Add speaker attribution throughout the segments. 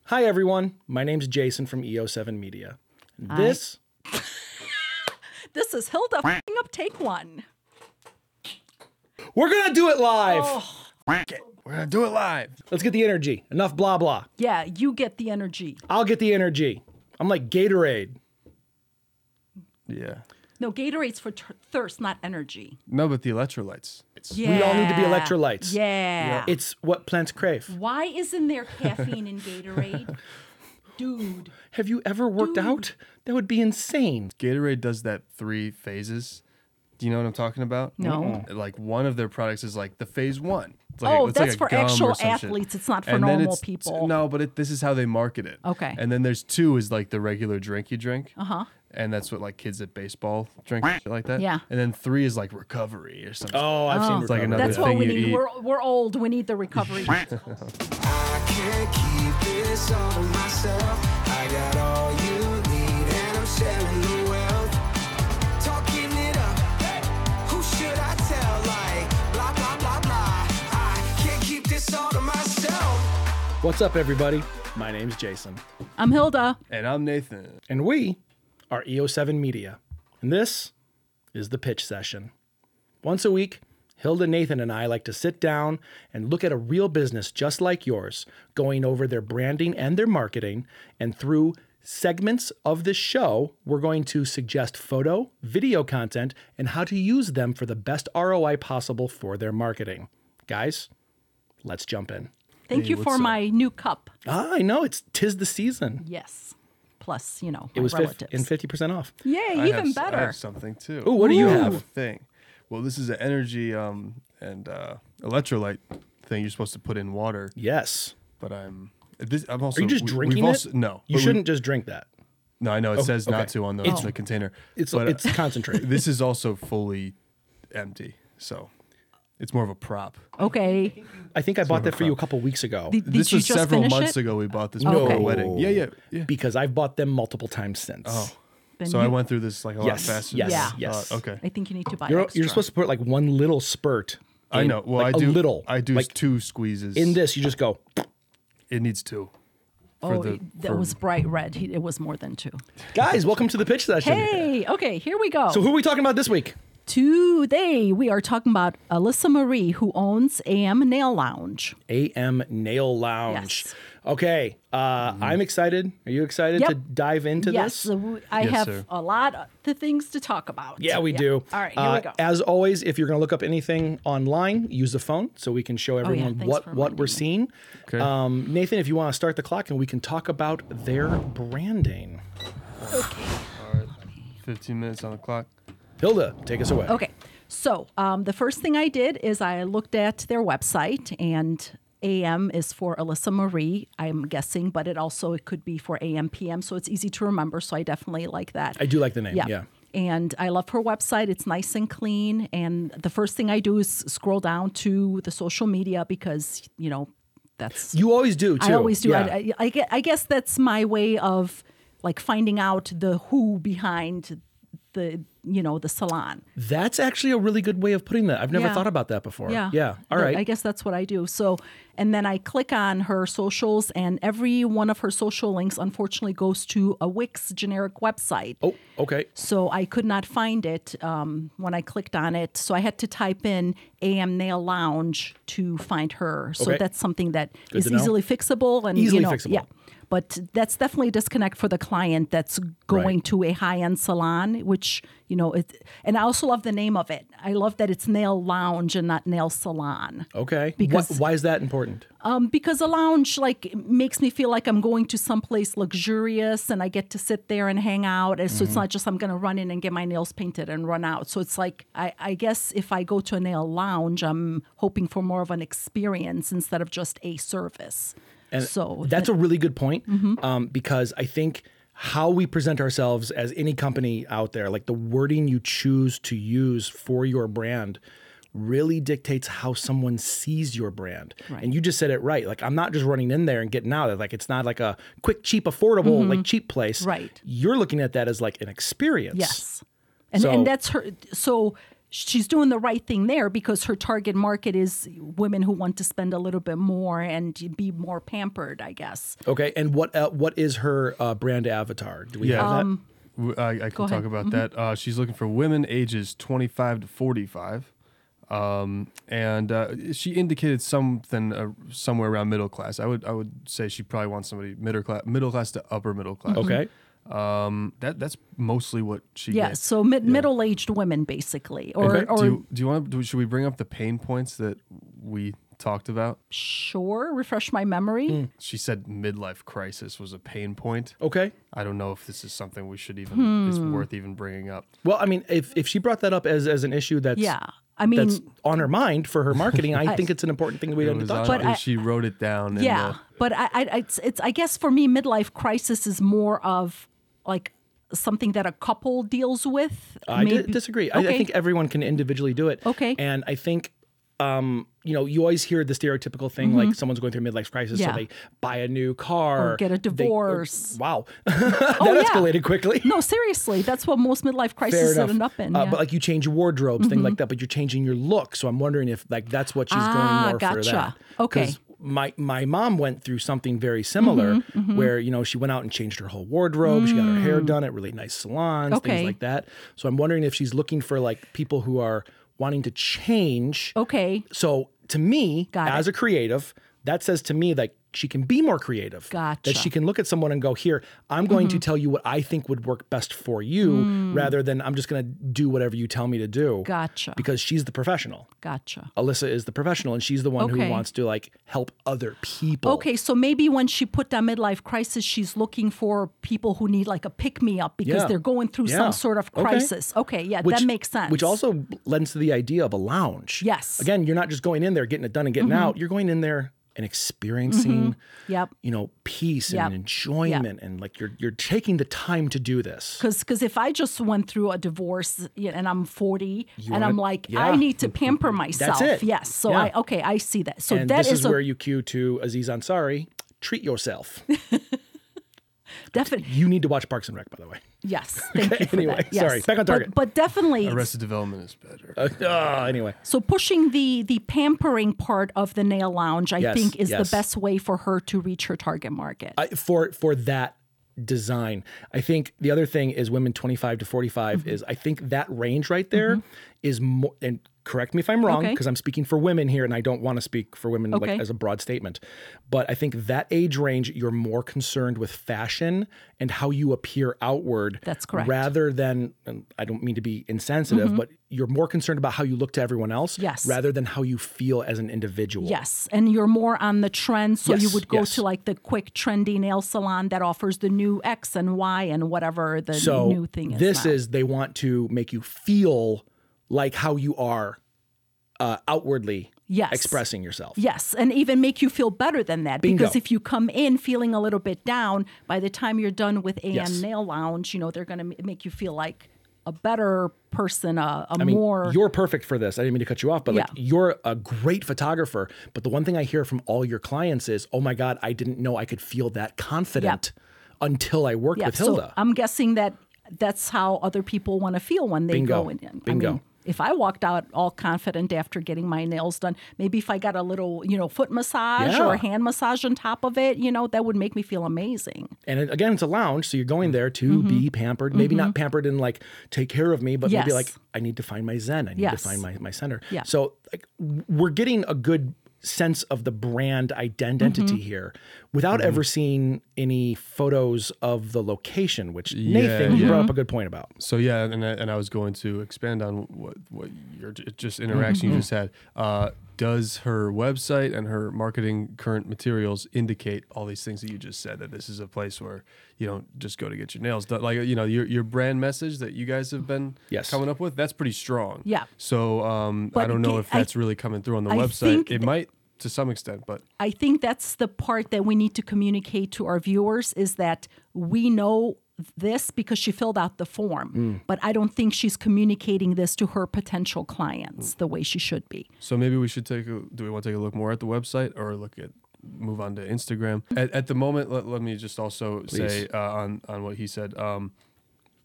Speaker 1: Hi, everyone. My name's Jason from EO7 Media. And this
Speaker 2: is Hilda f***ing up take one.
Speaker 1: We're going to do it live.
Speaker 2: Oh.
Speaker 3: We're going to do it live.
Speaker 1: Let's get the energy. Enough blah, blah.
Speaker 2: Yeah, you get the energy.
Speaker 1: I'll get the energy. I'm like Gatorade.
Speaker 3: Yeah.
Speaker 2: No, Gatorade's for thirst, not energy.
Speaker 3: No, but the electrolytes.
Speaker 2: Yeah.
Speaker 1: We all need to be electrolytes.
Speaker 2: Yeah.
Speaker 1: It's what plants crave.
Speaker 2: Why isn't there caffeine in Gatorade? Dude.
Speaker 1: Have you ever worked out? That would be insane.
Speaker 3: Gatorade does that 3 phases. Do you know what I'm talking about?
Speaker 2: No.
Speaker 3: Like one of their products is like the phase 1. It's
Speaker 2: that's
Speaker 3: like a
Speaker 2: for
Speaker 3: gum or
Speaker 2: actual
Speaker 3: some shit.
Speaker 2: athletes. It's not for
Speaker 3: And then
Speaker 2: normal people.
Speaker 3: No, but this is how they market it.
Speaker 2: Okay.
Speaker 3: And then there's 2 is like the regular drink you drink.
Speaker 2: Uh-huh.
Speaker 3: And that's what like kids at baseball drink, shit like that.
Speaker 2: Yeah.
Speaker 3: And then 3 is like recovery or something.
Speaker 1: Oh, I've seen
Speaker 3: It's like
Speaker 1: recovery.
Speaker 3: another
Speaker 2: That's what
Speaker 3: thing
Speaker 2: we
Speaker 3: you
Speaker 2: need.
Speaker 3: eat.
Speaker 2: We're old. We need the recovery.
Speaker 4: I can't keep this all to myself. I got all you need and I'm sharing the wealth. Talking it up. Who should I tell? Like blah, blah, blah, blah. I can't keep this all to myself.
Speaker 1: What's up, everybody? My name's Jason.
Speaker 2: I'm Hilda.
Speaker 3: And I'm Nathan.
Speaker 1: And we are EO7 Media. And this is the pitch session. Once a week, Hilda, Nathan, and I like to sit down and look at a real business just like yours, going over their branding and their marketing. And through segments of this show, we're going to suggest photo, video content, and how to use them for the best ROI possible for their marketing. Guys, let's jump in.
Speaker 2: Thank you
Speaker 3: what's
Speaker 2: for
Speaker 3: up?
Speaker 2: my new cup.
Speaker 1: I know, tis the season.
Speaker 2: Yes. Plus, my
Speaker 1: It was
Speaker 2: relatives.
Speaker 1: 50% off.
Speaker 2: Yay,
Speaker 3: I
Speaker 2: even
Speaker 3: have,
Speaker 2: better.
Speaker 3: I have something too.
Speaker 1: Ooh, what do you
Speaker 3: I
Speaker 1: have?
Speaker 3: a thing. Well, this is an energy and electrolyte thing you're supposed to put in water.
Speaker 1: Yes.
Speaker 3: But I'm also.
Speaker 1: Are you just
Speaker 3: we've
Speaker 1: drinking
Speaker 3: also,
Speaker 1: it?
Speaker 3: No,
Speaker 1: You
Speaker 3: but
Speaker 1: shouldn't just drink that.
Speaker 3: No, I know it says
Speaker 1: okay.
Speaker 3: not to on the container.
Speaker 1: It's
Speaker 3: But,
Speaker 1: it's concentrated.
Speaker 3: This is also fully empty, so it's more of a prop.
Speaker 2: Okay.
Speaker 1: I think I bought that for you a couple weeks ago
Speaker 2: Did
Speaker 3: This
Speaker 2: you
Speaker 3: was
Speaker 2: just
Speaker 3: several
Speaker 2: finish
Speaker 3: months
Speaker 2: it?
Speaker 3: ago. We bought this
Speaker 2: Oh,
Speaker 3: for
Speaker 2: okay.
Speaker 3: a wedding. Yeah.
Speaker 1: because I've bought them multiple times since.
Speaker 3: Oh,
Speaker 2: Then
Speaker 3: so
Speaker 2: you-
Speaker 3: I went through this like a lot
Speaker 1: Yes,
Speaker 3: faster.
Speaker 1: yes,
Speaker 3: than I
Speaker 2: Yeah.
Speaker 1: yes.
Speaker 3: thought. Okay.
Speaker 2: I think you need to buy
Speaker 1: You're
Speaker 2: extra.
Speaker 1: supposed to put like one little spurt.
Speaker 3: I
Speaker 1: in,
Speaker 3: know. Well,
Speaker 1: like
Speaker 3: I do.
Speaker 1: a little.
Speaker 3: I do
Speaker 1: like
Speaker 3: 2 squeezes.
Speaker 1: in this. You just go.
Speaker 3: It needs 2.
Speaker 2: That was bright red. It was more than 2.
Speaker 1: Guys, welcome to the pitch session.
Speaker 2: Hey, okay, here we go.
Speaker 1: So who are we talking about this week?
Speaker 2: Today we are talking about Alyssa Marie, who owns AM Nail Lounge.
Speaker 1: AM Nail Lounge.
Speaker 2: Yes.
Speaker 1: Okay, I'm excited. Are you excited
Speaker 2: Yep.
Speaker 1: to dive into
Speaker 2: Yes,
Speaker 1: this?
Speaker 2: I
Speaker 3: Yes,
Speaker 2: have
Speaker 3: sir.
Speaker 2: a lot of things to talk about.
Speaker 1: Yeah, we do.
Speaker 2: All right, here we go.
Speaker 1: As always, if you're going to look up anything online, use the phone so we can show everyone
Speaker 2: thanks
Speaker 1: what
Speaker 2: for
Speaker 1: we're
Speaker 2: reminding me.
Speaker 1: seeing.
Speaker 3: Okay.
Speaker 1: Nathan, if you want to start the clock and we can talk about their branding.
Speaker 3: All right. 15 minutes on the clock.
Speaker 1: Hilda, take us away.
Speaker 2: Okay, so the first thing I did is I looked at their website, and AM is for Alyssa Marie, I'm guessing, but it could be for AM PM, so it's easy to remember. So I definitely like that.
Speaker 1: I do like the name. Yeah.
Speaker 2: And I love her website. It's nice and clean. And the first thing I do is scroll down to the social media because, that's...
Speaker 1: You always do too.
Speaker 2: I always do.
Speaker 1: Yeah.
Speaker 2: I guess that's my way of like finding out the who behind the salon.
Speaker 1: That's actually a really good way of putting that. I've never
Speaker 2: Yeah.
Speaker 1: thought about that before.
Speaker 2: Yeah.
Speaker 1: Yeah. All right.
Speaker 2: I guess that's what I do. So, and then I click on her socials, and every one of her social links, unfortunately, goes to a Wix generic website.
Speaker 1: Oh, okay.
Speaker 2: So I could not find it when I clicked on it. So I had to type in AM Nail Lounge to find her. So
Speaker 1: Okay.
Speaker 2: that's something that
Speaker 1: Good
Speaker 2: is
Speaker 1: to know.
Speaker 2: easily fixable. And
Speaker 1: Easily fixable.
Speaker 2: Yeah. But that's definitely a disconnect for the client that's going
Speaker 1: Right.
Speaker 2: to a high-end salon, which, and I also love the name of it. I love that it's Nail Lounge and not Nail Salon.
Speaker 1: Okay.
Speaker 2: Because-
Speaker 1: Why is that important?
Speaker 2: Because a lounge makes me feel like I'm going to someplace luxurious and I get to sit there and hang out. And so it's not just I'm going to run in and get my nails painted and run out. So it's like, I guess if I go to a nail lounge, I'm hoping for more of an experience instead of just a service.
Speaker 1: And
Speaker 2: So
Speaker 1: that's a really good point because I think how we present ourselves as any company out there, like the wording you choose to use for your brand really dictates how someone sees your brand.
Speaker 2: Right.
Speaker 1: And you just said it right. Like, I'm not just running in there and getting out. Like, it's not like a quick, cheap, affordable, like cheap place.
Speaker 2: Right.
Speaker 1: You're looking at that as like an experience.
Speaker 2: Yes. And,
Speaker 1: So-
Speaker 2: and that's her. So she's doing the right thing there because her target market is women who want to spend a little bit more and be more pampered, I guess.
Speaker 1: Okay, and what is her brand avatar? Do we have that?
Speaker 3: I can talk
Speaker 2: ahead.
Speaker 3: about that. She's looking for women ages 25 to 45. And she indicated something somewhere around middle class. I would say she probably wants somebody middle class to upper middle class.
Speaker 1: Okay.
Speaker 3: That's mostly what she
Speaker 2: Yeah,
Speaker 3: gets.
Speaker 2: so middle-aged women, basically. Or,
Speaker 1: Okay.
Speaker 2: or
Speaker 3: Do you want to? Should we bring up the pain points that we talked about?
Speaker 2: sure, refresh my memory.
Speaker 3: She said midlife crisis was a pain point.
Speaker 1: Okay.
Speaker 3: I don't know if this is something we should even is worth even bringing up.
Speaker 1: Well, I mean, if she brought that up as an issue that's
Speaker 2: Yeah, I mean,
Speaker 1: that's on her mind for her marketing, I think it's an important thing we
Speaker 3: It
Speaker 1: don't
Speaker 3: was
Speaker 1: touch
Speaker 3: on-
Speaker 1: on.
Speaker 2: But
Speaker 3: she wrote it down. in
Speaker 2: yeah, but it's I guess for me, midlife crisis is more of like something that a couple deals with.
Speaker 1: I
Speaker 2: Maybe-
Speaker 1: disagree. I
Speaker 2: Okay.
Speaker 1: think everyone can individually do it.
Speaker 2: Okay.
Speaker 1: And I think, you always hear the stereotypical thing like someone's going through a midlife crisis,
Speaker 2: Yeah.
Speaker 1: so they buy a new car.
Speaker 2: Or get a
Speaker 1: they-
Speaker 2: divorce.
Speaker 1: wow. that
Speaker 2: yeah.
Speaker 1: escalated quickly.
Speaker 2: No, seriously, that's what most midlife
Speaker 1: Fair
Speaker 2: crises
Speaker 1: enough.
Speaker 2: end up in. Yeah.
Speaker 1: But like you change your wardrobes, things like that, but you're changing your look. So I'm wondering if like that's what she's going more for
Speaker 2: gotcha.
Speaker 1: that.
Speaker 2: Okay.
Speaker 1: 'Cause my mom went through something very similar where, she went out and changed her whole wardrobe. She got her hair done at really nice salons,
Speaker 2: Okay.
Speaker 1: things like that. So I'm wondering if she's looking for like people who are wanting to change.
Speaker 2: Okay,
Speaker 1: So to me,
Speaker 2: Got it.
Speaker 1: as a creative, that says to me like she can be more creative.
Speaker 2: Gotcha.
Speaker 1: That she can look at someone and go, here, I'm going to tell you what I think would work best for you rather than I'm just going to do whatever you tell me to do.
Speaker 2: Gotcha.
Speaker 1: Because she's the professional.
Speaker 2: gotcha.
Speaker 1: Alyssa is the professional and she's the one who
Speaker 2: Okay.
Speaker 1: wants to like help other people.
Speaker 2: Okay, so maybe when she put that midlife crisis, she's looking for people who need like a pick-me-up because
Speaker 1: Yeah.
Speaker 2: they're going through
Speaker 1: Yeah.
Speaker 2: some sort of
Speaker 1: Okay.
Speaker 2: crisis. Okay, yeah, that makes sense.
Speaker 1: Which also lends to the idea of a lounge.
Speaker 2: Yes.
Speaker 1: Again, you're not just going in there, getting it done and getting out. You're going in there and experiencing
Speaker 2: Yep.
Speaker 1: peace
Speaker 2: Yep.
Speaker 1: and enjoyment and like you're taking the time to do this.
Speaker 2: Because if I just went through a divorce and I'm 40 and
Speaker 1: wanna-
Speaker 2: I'm like,
Speaker 1: yeah.
Speaker 2: I need to pamper myself.
Speaker 1: it.
Speaker 2: Yes. So
Speaker 1: Yeah.
Speaker 2: I see that. So
Speaker 1: And
Speaker 2: that
Speaker 1: this
Speaker 2: is
Speaker 1: is where you cue to Aziz Ansari, treat yourself.
Speaker 2: definitely.
Speaker 1: You need to watch Parks and Rec, by the way.
Speaker 2: Yes. Thank you for
Speaker 1: Anyway,
Speaker 2: that. Yes.
Speaker 1: sorry. Back on target.
Speaker 2: But definitely.
Speaker 3: Arrested Development is better.
Speaker 1: Anyway.
Speaker 2: So pushing the pampering part of the nail lounge, I
Speaker 1: Yes,
Speaker 2: think, is
Speaker 1: yes.
Speaker 2: the best way for her to reach her target market.
Speaker 1: For that design, I think the other thing is women 25 to 45 is I think that range right there is more, and correct me if I'm wrong,
Speaker 2: Okay.
Speaker 1: because I'm speaking for women here and I don't want to speak for women
Speaker 2: Okay.
Speaker 1: like as a broad statement. But I think that age range, you're more concerned with fashion and how you appear outward.
Speaker 2: That's correct.
Speaker 1: Rather than, and I don't mean to be insensitive, but you're more concerned about how you look to everyone else
Speaker 2: Yes.
Speaker 1: rather than how you feel as an individual.
Speaker 2: Yes, and you're more on the trend, so you
Speaker 1: Yes,
Speaker 2: would go
Speaker 1: yes.
Speaker 2: to like the quick, trendy nail salon that offers the new X and Y and whatever the
Speaker 1: So
Speaker 2: new thing is.
Speaker 1: this
Speaker 2: now.
Speaker 1: is they want to make you feel like how you are outwardly
Speaker 2: Yes.
Speaker 1: expressing yourself.
Speaker 2: Yes, and even make you feel better than that.
Speaker 1: Bingo.
Speaker 2: Because if you come in feeling a little bit down, by the time you're done with AN
Speaker 1: Yes.
Speaker 2: Nail Lounge, they're going to make you feel like a better person,
Speaker 1: I mean,
Speaker 2: more.
Speaker 1: you're perfect for this. I didn't mean to cut you off, but like
Speaker 2: Yeah.
Speaker 1: you're a great photographer. But the one thing I hear from all your clients is, "Oh my God, I didn't know I could feel that confident until I worked
Speaker 2: Yeah,
Speaker 1: with Hilda."
Speaker 2: So I'm guessing that's how other people want to feel when they
Speaker 1: Bingo.
Speaker 2: go in.
Speaker 1: Bingo.
Speaker 2: I mean, if I walked out all confident after getting my nails done, maybe if I got a little, foot massage
Speaker 1: Yeah.
Speaker 2: or a hand massage on top of it, that would make me feel amazing.
Speaker 1: And again, it's a lounge, so you're going there to be pampered. Maybe not pampered and like take care of me, but maybe
Speaker 2: Yes.
Speaker 1: like I need to find my zen. I need
Speaker 2: Yes.
Speaker 1: to find my center.
Speaker 2: Yeah.
Speaker 1: So like we're getting a good sense of the brand identity here without ever seeing any photos of the location, which Nathan, you brought up a good point about.
Speaker 3: So yeah, and I was going to expand on what your just interaction you just had. Does her website and her marketing current materials indicate all these things that you just said? That this is a place where you don't just go to get your nails done. Like your brand message that you guys have been
Speaker 1: Yes.
Speaker 3: coming up with. That's pretty strong.
Speaker 2: Yeah.
Speaker 3: So I don't know if that's really coming through on the
Speaker 2: I
Speaker 3: website.
Speaker 2: think
Speaker 3: It might to some extent, but
Speaker 2: I think that's the part that we need to communicate to our viewers is that we know this because she filled out the form, but I don't think she's communicating this to her potential clients the way she should be.
Speaker 3: So maybe we should do we want to take a look more at the website or move on to Instagram? At the moment, let me just also say on what he said.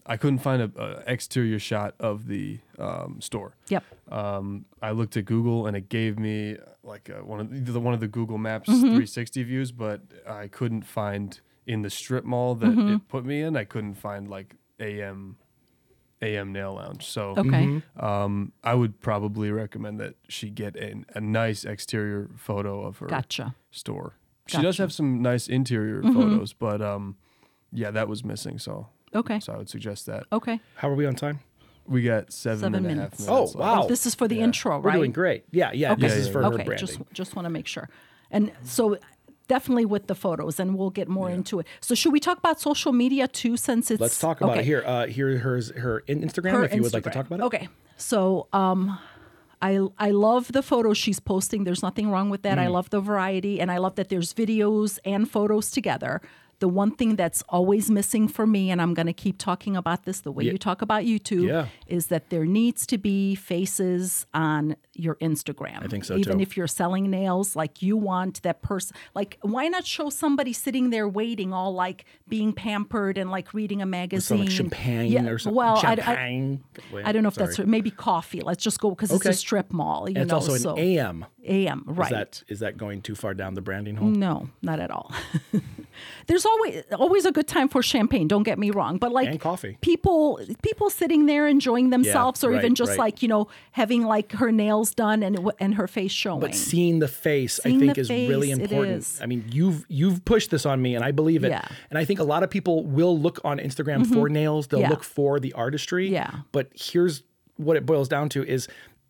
Speaker 3: I couldn't find a exterior shot of the store.
Speaker 2: Yep.
Speaker 3: I looked at Google and it gave me like one of the Google Maps 360 views, but I couldn't find in the strip mall that it put me in. I couldn't find like AM Nail Lounge. So
Speaker 2: Okay.
Speaker 3: I would probably recommend that she get a nice exterior photo of her
Speaker 2: Gotcha.
Speaker 3: store. She does
Speaker 2: Gotcha.
Speaker 3: have some nice interior photos, but yeah, that was missing. So
Speaker 2: Okay.
Speaker 3: I would suggest that.
Speaker 2: Okay.
Speaker 1: How are we on time?
Speaker 3: We got 7
Speaker 2: 7
Speaker 3: and a half
Speaker 2: minutes.
Speaker 3: minutes.
Speaker 1: Oh,
Speaker 3: left.
Speaker 1: wow.
Speaker 2: This is for the intro,
Speaker 1: We're
Speaker 2: right?
Speaker 1: doing great. Yeah.
Speaker 2: Okay.
Speaker 1: This is for her
Speaker 2: okay.
Speaker 1: branding.
Speaker 2: Just want to make sure. And so definitely with the photos, and we'll get more into it. So should we talk about social media too, since it's
Speaker 1: Let's talk about
Speaker 2: okay.
Speaker 1: it here. Here, her Instagram.
Speaker 2: Her
Speaker 1: if you would like to
Speaker 2: Instagram.
Speaker 1: talk about it.
Speaker 2: Okay. So I love the photos she's posting. There's nothing wrong with that. I love the variety, and I love that there's videos and photos together. The one thing that's always missing for me, and I'm going to keep talking about this the way you talk about YouTube,
Speaker 1: Yeah.
Speaker 2: is that there needs to be faces on your Instagram. I
Speaker 1: think so,
Speaker 2: Even
Speaker 1: too.
Speaker 2: if you're selling nails, like you want that person, like why not show somebody sitting there waiting, all like being pampered and like reading a
Speaker 1: Some
Speaker 2: magazine?
Speaker 1: like champagne
Speaker 2: Yeah,
Speaker 1: or something.
Speaker 2: well,
Speaker 1: champagne.
Speaker 2: I don't know if that's maybe coffee. Let's just go because it's
Speaker 1: Okay.
Speaker 2: a strip mall. You
Speaker 1: And it's
Speaker 2: know,
Speaker 1: also an
Speaker 2: so
Speaker 1: AM.
Speaker 2: AM, right?
Speaker 1: Is that going too far down the branding hole?
Speaker 2: No, not at all. There's always a good time for champagne. Don't get me wrong, but like
Speaker 1: And coffee.
Speaker 2: people sitting there enjoying themselves, or
Speaker 1: right,
Speaker 2: even just
Speaker 1: right.
Speaker 2: like having like her nails done and her face showing.
Speaker 1: But seeing the face,
Speaker 2: Seeing
Speaker 1: I think,
Speaker 2: the
Speaker 1: is really
Speaker 2: face, it
Speaker 1: important.
Speaker 2: is.
Speaker 1: I mean, you've pushed this on me, and I believe it.
Speaker 2: Yeah.
Speaker 1: And I think a lot of people will look on Instagram for nails. They'll
Speaker 2: Yeah.
Speaker 1: look for the artistry.
Speaker 2: Yeah.
Speaker 1: But here's what it boils down to: is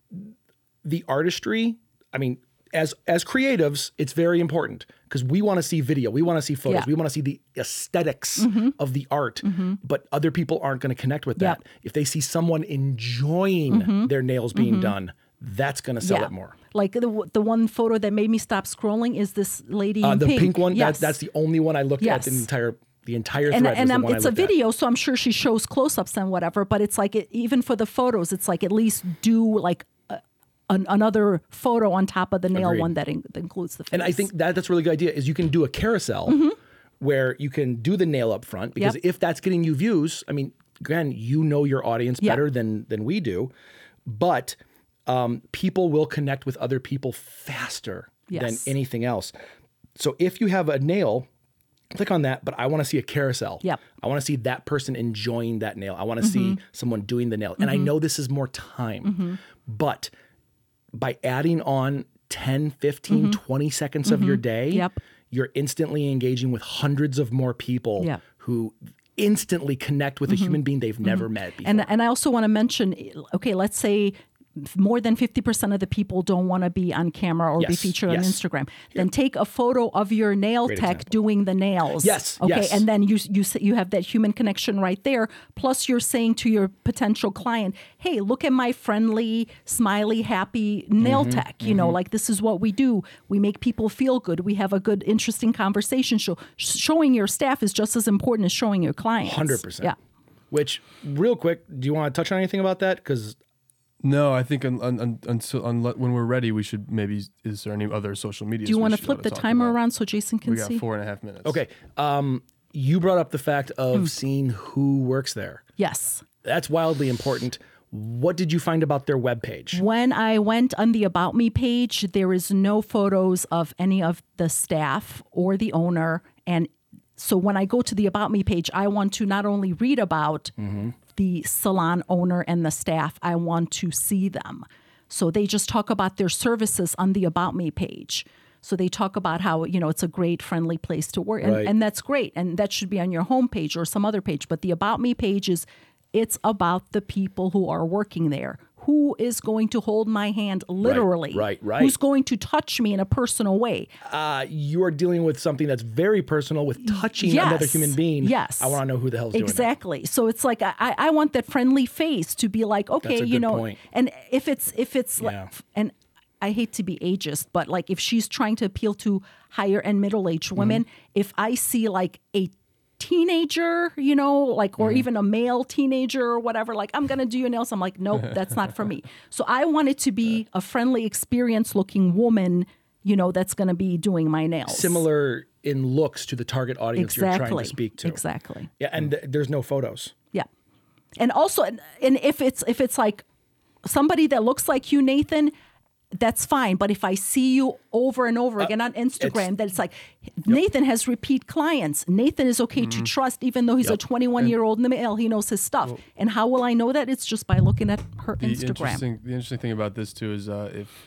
Speaker 1: the artistry. I mean, as creatives, it's very important because we want to see video, we want to see photos,
Speaker 2: Yeah.
Speaker 1: we want to see the aesthetics of the art. But other people aren't going to connect with that.
Speaker 2: Yep.
Speaker 1: If they see someone enjoying their nails being done, that's going to sell it more.
Speaker 2: Like the one photo that made me stop scrolling is this lady in
Speaker 1: The pink one,
Speaker 2: Yes.
Speaker 1: that's the only one I looked
Speaker 2: Yes.
Speaker 1: at the entire thread.
Speaker 2: and
Speaker 1: was the one I
Speaker 2: it's a
Speaker 1: looked at.
Speaker 2: video, so I'm sure she shows close-ups and whatever. But it's like even for the photos, it's like at least do like another photo on top of the nail
Speaker 1: Agreed.
Speaker 2: one that includes the face.
Speaker 1: And I think that's a really good idea is you can do a carousel where you can do the nail up front because
Speaker 2: Yep.
Speaker 1: if that's getting you views, I mean, again, you know your audience
Speaker 2: Yep.
Speaker 1: better than we do, but people will connect with other people faster
Speaker 2: Yes.
Speaker 1: than anything else. So if you have a nail, click on that, but I want to see a carousel.
Speaker 2: Yep.
Speaker 1: I want to see that person enjoying that nail. I want to see someone doing the nail. And I know this is more time, but by adding on 10, 15, 20 seconds of your day,
Speaker 2: Yep.
Speaker 1: you're instantly engaging with hundreds of more people
Speaker 2: Yep.
Speaker 1: who instantly connect with a human being they've never met before.
Speaker 2: And I also want to mention, okay, let's say more than 50% of the people don't want to be on camera or be
Speaker 1: Yes,
Speaker 2: featured on
Speaker 1: yes.
Speaker 2: Instagram. Then take a photo of your nail
Speaker 1: Great
Speaker 2: tech
Speaker 1: example.
Speaker 2: doing the nails.
Speaker 1: Yes,
Speaker 2: Okay.
Speaker 1: yes.
Speaker 2: And then you have that human connection right there. Plus, you're saying to your potential client, "Hey, look at my friendly, smiley, happy nail tech. You know, like this is what we do. We make people feel good. We have a good, interesting conversation." Showing your staff is just as important as showing your clients.
Speaker 1: 100%.
Speaker 2: Yeah.
Speaker 1: Which, real quick, do you want to touch on anything about that? Because
Speaker 3: No, I think until when we're ready, we should maybe. Is there any other social media?
Speaker 2: Do you want to flip the timer around so Jason can
Speaker 3: We got
Speaker 2: see?
Speaker 3: 4.5 minutes.
Speaker 1: okay, you brought up the fact of seeing who works there.
Speaker 2: Yes.
Speaker 1: That's wildly important. What did you find about their webpage?
Speaker 2: When I went on the About Me page, there is no photos of any of the staff or the owner. And so when I go to the About Me page, I want to not only read about the salon owner and the staff, I want to see them. So they just talk about their services on the About Me page. So they talk about how, it's a great, friendly place to work.
Speaker 1: Right.
Speaker 2: And that's great. And that should be on your homepage or some other page. But the About Me page it's about the people who are working there. Who is going to hold my hand literally?
Speaker 1: right.
Speaker 2: Who's going to touch me in a personal way?
Speaker 1: You are dealing with something that's very personal with touching
Speaker 2: Yes.
Speaker 1: another human being.
Speaker 2: Yes.
Speaker 1: I want to know who the hell's doing that.
Speaker 2: Exactly. So it's like I want that friendly face to be like, okay,
Speaker 1: That's a good point.
Speaker 2: and if it's
Speaker 1: Yeah.
Speaker 2: like, and I hate to be ageist, but like if she's trying to appeal to higher and middle-aged women, if I see like a teenager, or even a male teenager or whatever, like, I'm going to do your nails. I'm like, nope, that's not for me. So I want it to be a friendly, experienced looking woman, that's going to be doing my nails.
Speaker 1: Similar in looks to the target audience you're trying to speak to.
Speaker 2: Exactly.
Speaker 1: Yeah, and there's no photos.
Speaker 2: Yeah. And also, and if it's like somebody that looks like you, Nathan, that's fine. But if I see you over and over again on Instagram, that it's like Nathan has repeat clients. Nathan is okay to trust, even though he's a 21-year-old male. He knows his stuff. And how will I know that? It's just by looking at her Instagram.
Speaker 3: The interesting thing about this too is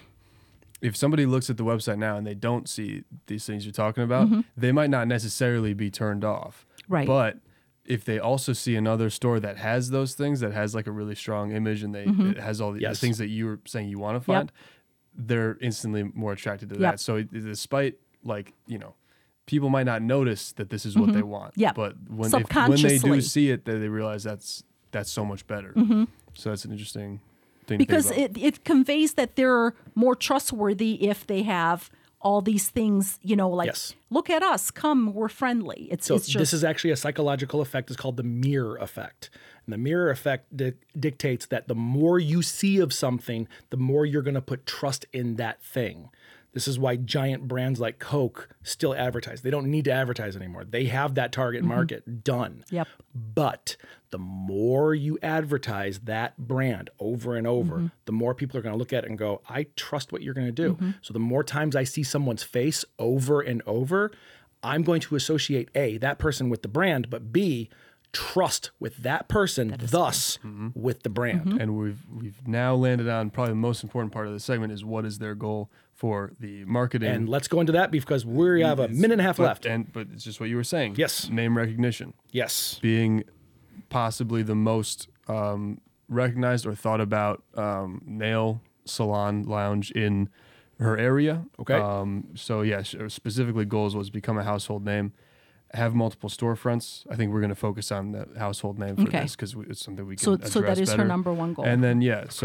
Speaker 3: if somebody looks at the website now and they don't see these things you're talking about, they might not necessarily be turned off.
Speaker 2: Right.
Speaker 3: But if they also see another store that has those things, that has like a really strong image and it has all the things that you were saying you want to find, they're instantly more attracted to that. So despite like, people might not notice that this is what they want.
Speaker 2: Yeah.
Speaker 3: But when
Speaker 2: Subconsciously.
Speaker 3: they do see it, they realize that's so much better. So that's an interesting thing
Speaker 2: Because
Speaker 3: to think about.
Speaker 2: it conveys that they're more trustworthy if they have all these things, look at us, come, we're friendly. It's just
Speaker 1: this is actually a psychological effect. It's called the mirror effect. And the mirror effect dictates that the more you see of something, the more you're going to put trust in that thing. This is why giant brands like Coke still advertise. They don't need to advertise anymore. They have that target market done.
Speaker 2: Yep.
Speaker 1: But the more you advertise that brand over and over, the more people are going to look at it and go, I trust what you're going to do. So the more times I see someone's face over and over, I'm going to associate A, that person with the brand, but B, trust with that person, thus with the brand.
Speaker 3: And we've now landed on probably the most important part of the segment is what is their goal for the marketing.
Speaker 1: And let's go into that because we have a minute and a half left.
Speaker 3: But it's just what you were saying.
Speaker 1: Yes.
Speaker 3: Name recognition.
Speaker 1: Yes.
Speaker 3: Being possibly the most recognized or thought about nail salon lounge in her area.
Speaker 1: Okay.
Speaker 3: So specifically goals was become a household name, have multiple storefronts. I think we're going to focus on the household name for this because it's something we can address
Speaker 2: So that is
Speaker 3: better.
Speaker 2: her number one goal.
Speaker 3: And then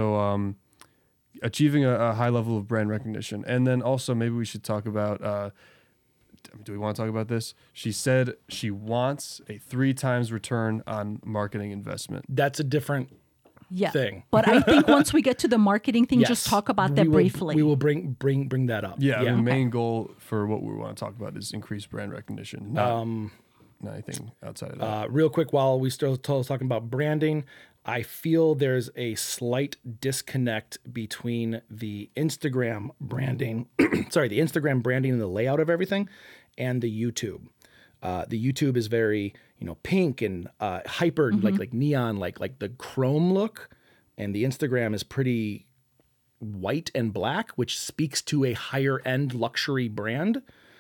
Speaker 3: achieving a high level of brand recognition. And then also maybe we should talk about, do we want to talk about this? She said she wants a 3 times return on marketing investment.
Speaker 1: That's a different thing.
Speaker 2: But I think once we get to the marketing thing, just
Speaker 1: Yes.
Speaker 2: talk about that briefly.
Speaker 1: We will bring that up.
Speaker 3: Yeah, the main goal for what we want to talk about is increased brand recognition, not anything outside of that.
Speaker 1: Real quick, while we still talking about branding, I feel there's a slight disconnect between the Instagram branding, the Instagram branding and the layout of everything, and the YouTube. The YouTube is very, pink and hyper, like neon, like the chrome look, and the Instagram is pretty white and black, which speaks to a higher end luxury brand.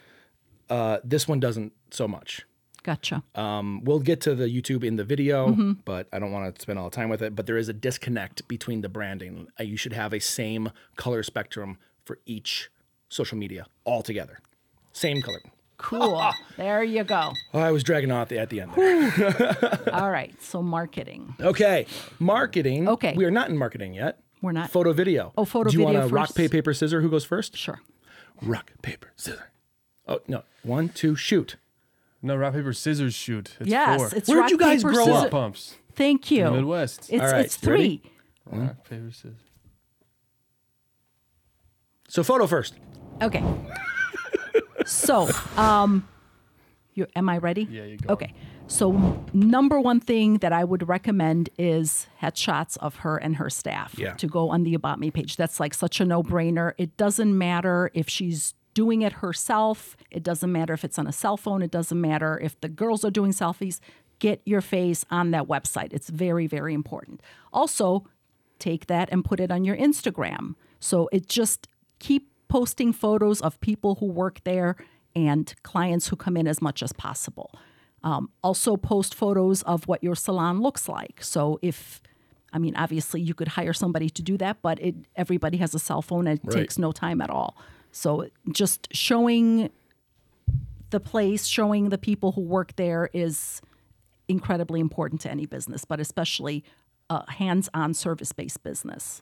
Speaker 1: This one doesn't so much.
Speaker 2: Gotcha.
Speaker 1: We'll get to the YouTube in the video, but I don't want to spend all the time with it. But there is a disconnect between the branding. You should have a same color spectrum for each social media altogether. Same color.
Speaker 2: Cool. There you go.
Speaker 1: Oh, I was dragging on at the end there.
Speaker 2: All right. So marketing.
Speaker 1: Okay. Marketing.
Speaker 2: Okay.
Speaker 1: We are not in marketing yet.
Speaker 2: We're not.
Speaker 1: Photo video.
Speaker 2: Oh, photo
Speaker 1: Do you
Speaker 2: video
Speaker 1: want to rock,
Speaker 2: first.
Speaker 1: paper, scissors? Who goes first?
Speaker 2: Sure.
Speaker 1: Rock, paper, scissors. Oh, no. 1, 2, shoot.
Speaker 3: No, rock, paper, scissors shoot. It's
Speaker 2: Yes.
Speaker 3: 4.
Speaker 2: It's
Speaker 1: Where'd
Speaker 2: rock,
Speaker 1: you guys
Speaker 2: paper,
Speaker 1: grow
Speaker 2: scissors.
Speaker 1: up?
Speaker 3: Pumps.
Speaker 2: Thank you.
Speaker 3: In the Midwest.
Speaker 2: It's,
Speaker 1: All right,
Speaker 2: it's
Speaker 1: you ready?
Speaker 2: 3.
Speaker 3: Rock, paper, scissors.
Speaker 1: So photo first.
Speaker 2: Okay. So, am I ready?
Speaker 3: Yeah, you go.
Speaker 2: Okay. So, number one thing that I would recommend is headshots of her and her staff to go on the About Me page. That's like such a no-brainer. It doesn't matter if she's doing it herself. It doesn't matter if it's on a cell phone. It doesn't matter if the girls are doing selfies. Get your face on that website. It's very, very important. Also, take that and put it on your Instagram. So it just keep posting photos of people who work there and clients who come in as much as possible. Also post photos of what your salon looks like. So obviously you could hire somebody to do that, but everybody has a cell phone and it takes no time at all. So just showing the place, showing the people who work there is incredibly important to any business, but especially a hands-on service-based business.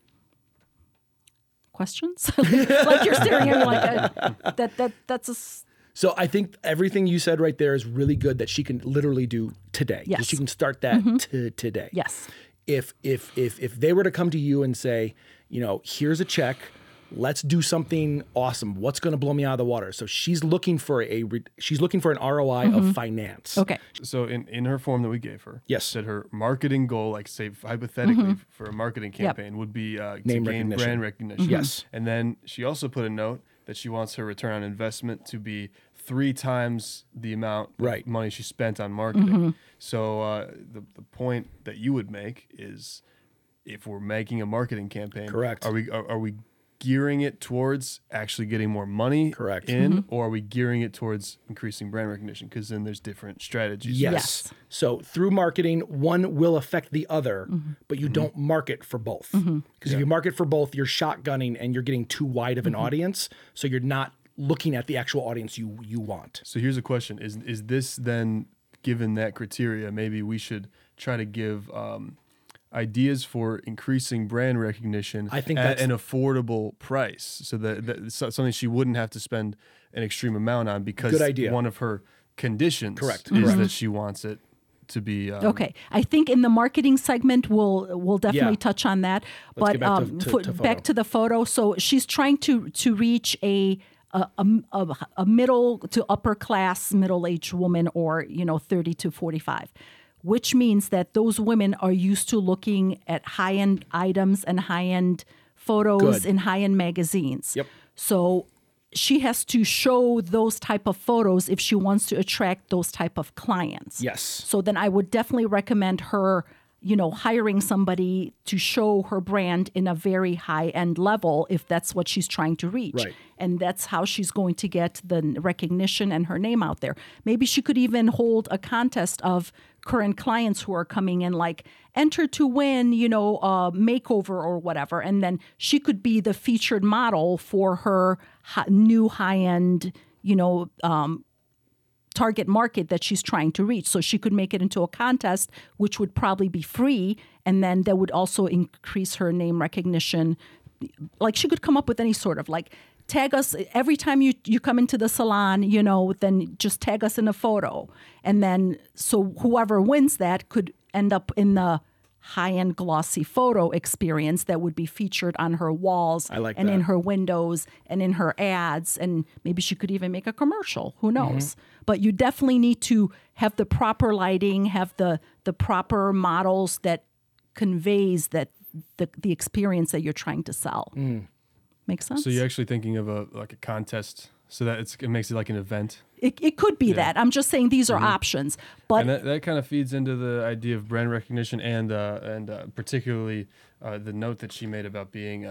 Speaker 2: Questions? Like you're staring at me like that's a...
Speaker 1: So I think everything you said right there is really good that she can literally do today.
Speaker 2: Yes.
Speaker 1: She can start that today.
Speaker 2: Yes.
Speaker 1: If they were to come to you and say, here's a check, let's do something awesome. What's going to blow me out of the water? So she's looking for an ROI of finance.
Speaker 2: Okay.
Speaker 3: So in her form that we gave her,
Speaker 1: Yes.
Speaker 3: said her marketing goal, like say hypothetically for a marketing campaign, would be to
Speaker 1: Name
Speaker 3: gain
Speaker 1: recognition.
Speaker 3: brand recognition.
Speaker 1: Yes.
Speaker 3: And then she also put a note that she wants her return on investment to be 3 times the amount
Speaker 1: Right.
Speaker 3: of money she spent on marketing. So the point that you would make is, if we're making a marketing campaign,
Speaker 1: Correct.
Speaker 3: Are we gearing it towards actually getting more money
Speaker 1: Correct.
Speaker 3: in, or are we gearing it towards increasing brand recognition? Because then there's different strategies.
Speaker 1: Yes. So through marketing, one will affect the other, but you don't market for both. Because if you market for both, you're shotgunning and you're getting too wide of an audience. So you're not looking at the actual audience you want.
Speaker 3: So here's a question: Is this then, given that criteria, maybe we should try to give ideas for increasing brand recognition
Speaker 1: I think
Speaker 3: at
Speaker 1: that's-
Speaker 3: an affordable price, so that something she wouldn't have to spend an extreme amount on, because
Speaker 1: Good idea.
Speaker 3: one of her conditions
Speaker 1: Correct.
Speaker 3: is
Speaker 1: Correct.
Speaker 3: that she wants it to be
Speaker 2: Okay, I think in the marketing segment we'll definitely
Speaker 1: Yeah.
Speaker 2: touch on that.
Speaker 1: Let's
Speaker 2: But
Speaker 1: get back to
Speaker 2: back
Speaker 1: photo.
Speaker 2: to the photo. So she's trying to reach a middle to upper class middle aged woman, or 30 to 45, which means that those women are used to looking at high end items and high end photos
Speaker 1: Good.
Speaker 2: in high end magazines.
Speaker 1: Yep.
Speaker 2: So she has to show those type of photos if she wants to attract those type of clients.
Speaker 1: Yes.
Speaker 2: So then I would definitely recommend her, hiring somebody to show her brand in a very high end level if that's what she's trying to reach.
Speaker 1: Right.
Speaker 2: And that's how she's going to get the recognition and her name out there. Maybe she could even hold a contest of current clients who are coming in, like enter to win, a makeover or whatever. And then she could be the featured model for her new high end, target market that she's trying to reach. So she could make it into a contest, which would probably be free. And then that would also increase her name recognition. Like she could come up with any sort of tag us every time you come into the salon, then just tag us in a photo. And then so whoever wins that could end up in the high-end glossy photo experience that would be featured on her walls
Speaker 1: I like
Speaker 2: and
Speaker 1: that.
Speaker 2: in her windows and in her ads, and maybe she could even make a commercial. Who knows? But you definitely need to have the proper lighting, have the proper models that conveys that the experience that you're trying to sell. Make sense?
Speaker 3: So you're actually thinking of a contest, so that it makes it like an event.
Speaker 2: It could be that. I'm just saying these are options. But
Speaker 3: And that kind of feeds into the idea of brand recognition, and particularly the note that she made about being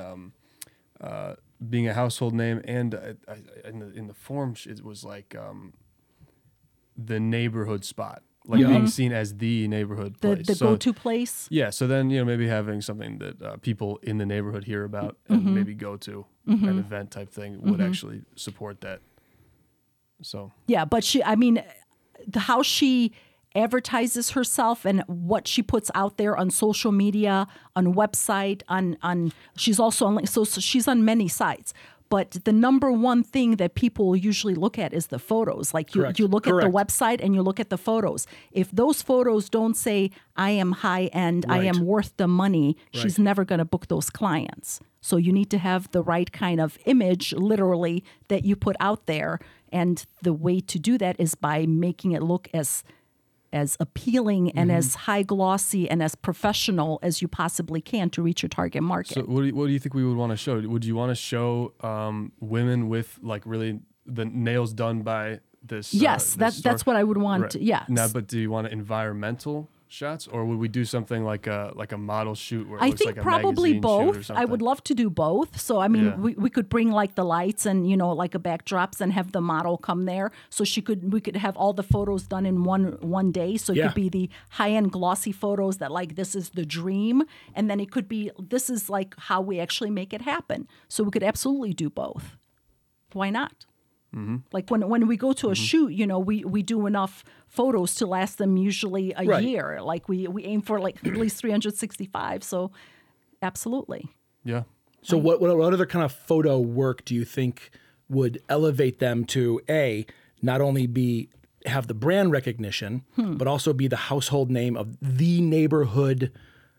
Speaker 3: a household name, and in the form it was like the neighborhood spot, like being seen as the neighborhood place,
Speaker 2: the go-to place.
Speaker 3: Yeah, so then maybe having something that people in the neighborhood hear about and maybe go to an event type thing would actually support that. So
Speaker 2: Yeah, but how she advertises herself and what she puts out there on social media, on website, on she's also on, so she's on many sites. But the number one thing that people usually look at is the photos. Like you look at the
Speaker 1: Correct.
Speaker 2: website and you look at the photos. If those photos don't say, I am high end, I
Speaker 1: Right.
Speaker 2: am worth the money, she's never going to book those clients. So you need to have the right kind of image, literally, that you put out there. And the way to do that is by making it look as appealing and as high glossy and as professional as you possibly can to reach your target market.
Speaker 3: So what do you think we would want to show? Would you want to show women with really the nails done by this?
Speaker 2: Yes,
Speaker 3: this
Speaker 2: that's what I would want.
Speaker 3: Right.
Speaker 2: Yes.
Speaker 3: Now, but do you want environmental shots, or would we do something like a model shoot where it
Speaker 2: I
Speaker 3: looks
Speaker 2: think
Speaker 3: like a
Speaker 2: probably
Speaker 3: magazine shoot or
Speaker 2: both. I
Speaker 3: something?
Speaker 2: would love to do both. So
Speaker 3: Yeah.
Speaker 2: we could bring the lights and like a backdrops and have the model come there. So we could have all the photos done in one day. So it
Speaker 1: Yeah.
Speaker 2: could be the high end glossy photos that this is the dream, and then it could be this is how we actually make it happen. So we could absolutely do both. Why not? Like when we go to a shoot, we do enough photos to last them usually a
Speaker 1: Right.
Speaker 2: year. Like we aim for at least 365. So absolutely.
Speaker 3: Yeah.
Speaker 1: So what other kind of photo work do you think would elevate them to not only have the brand recognition, but also be the household name of the neighborhood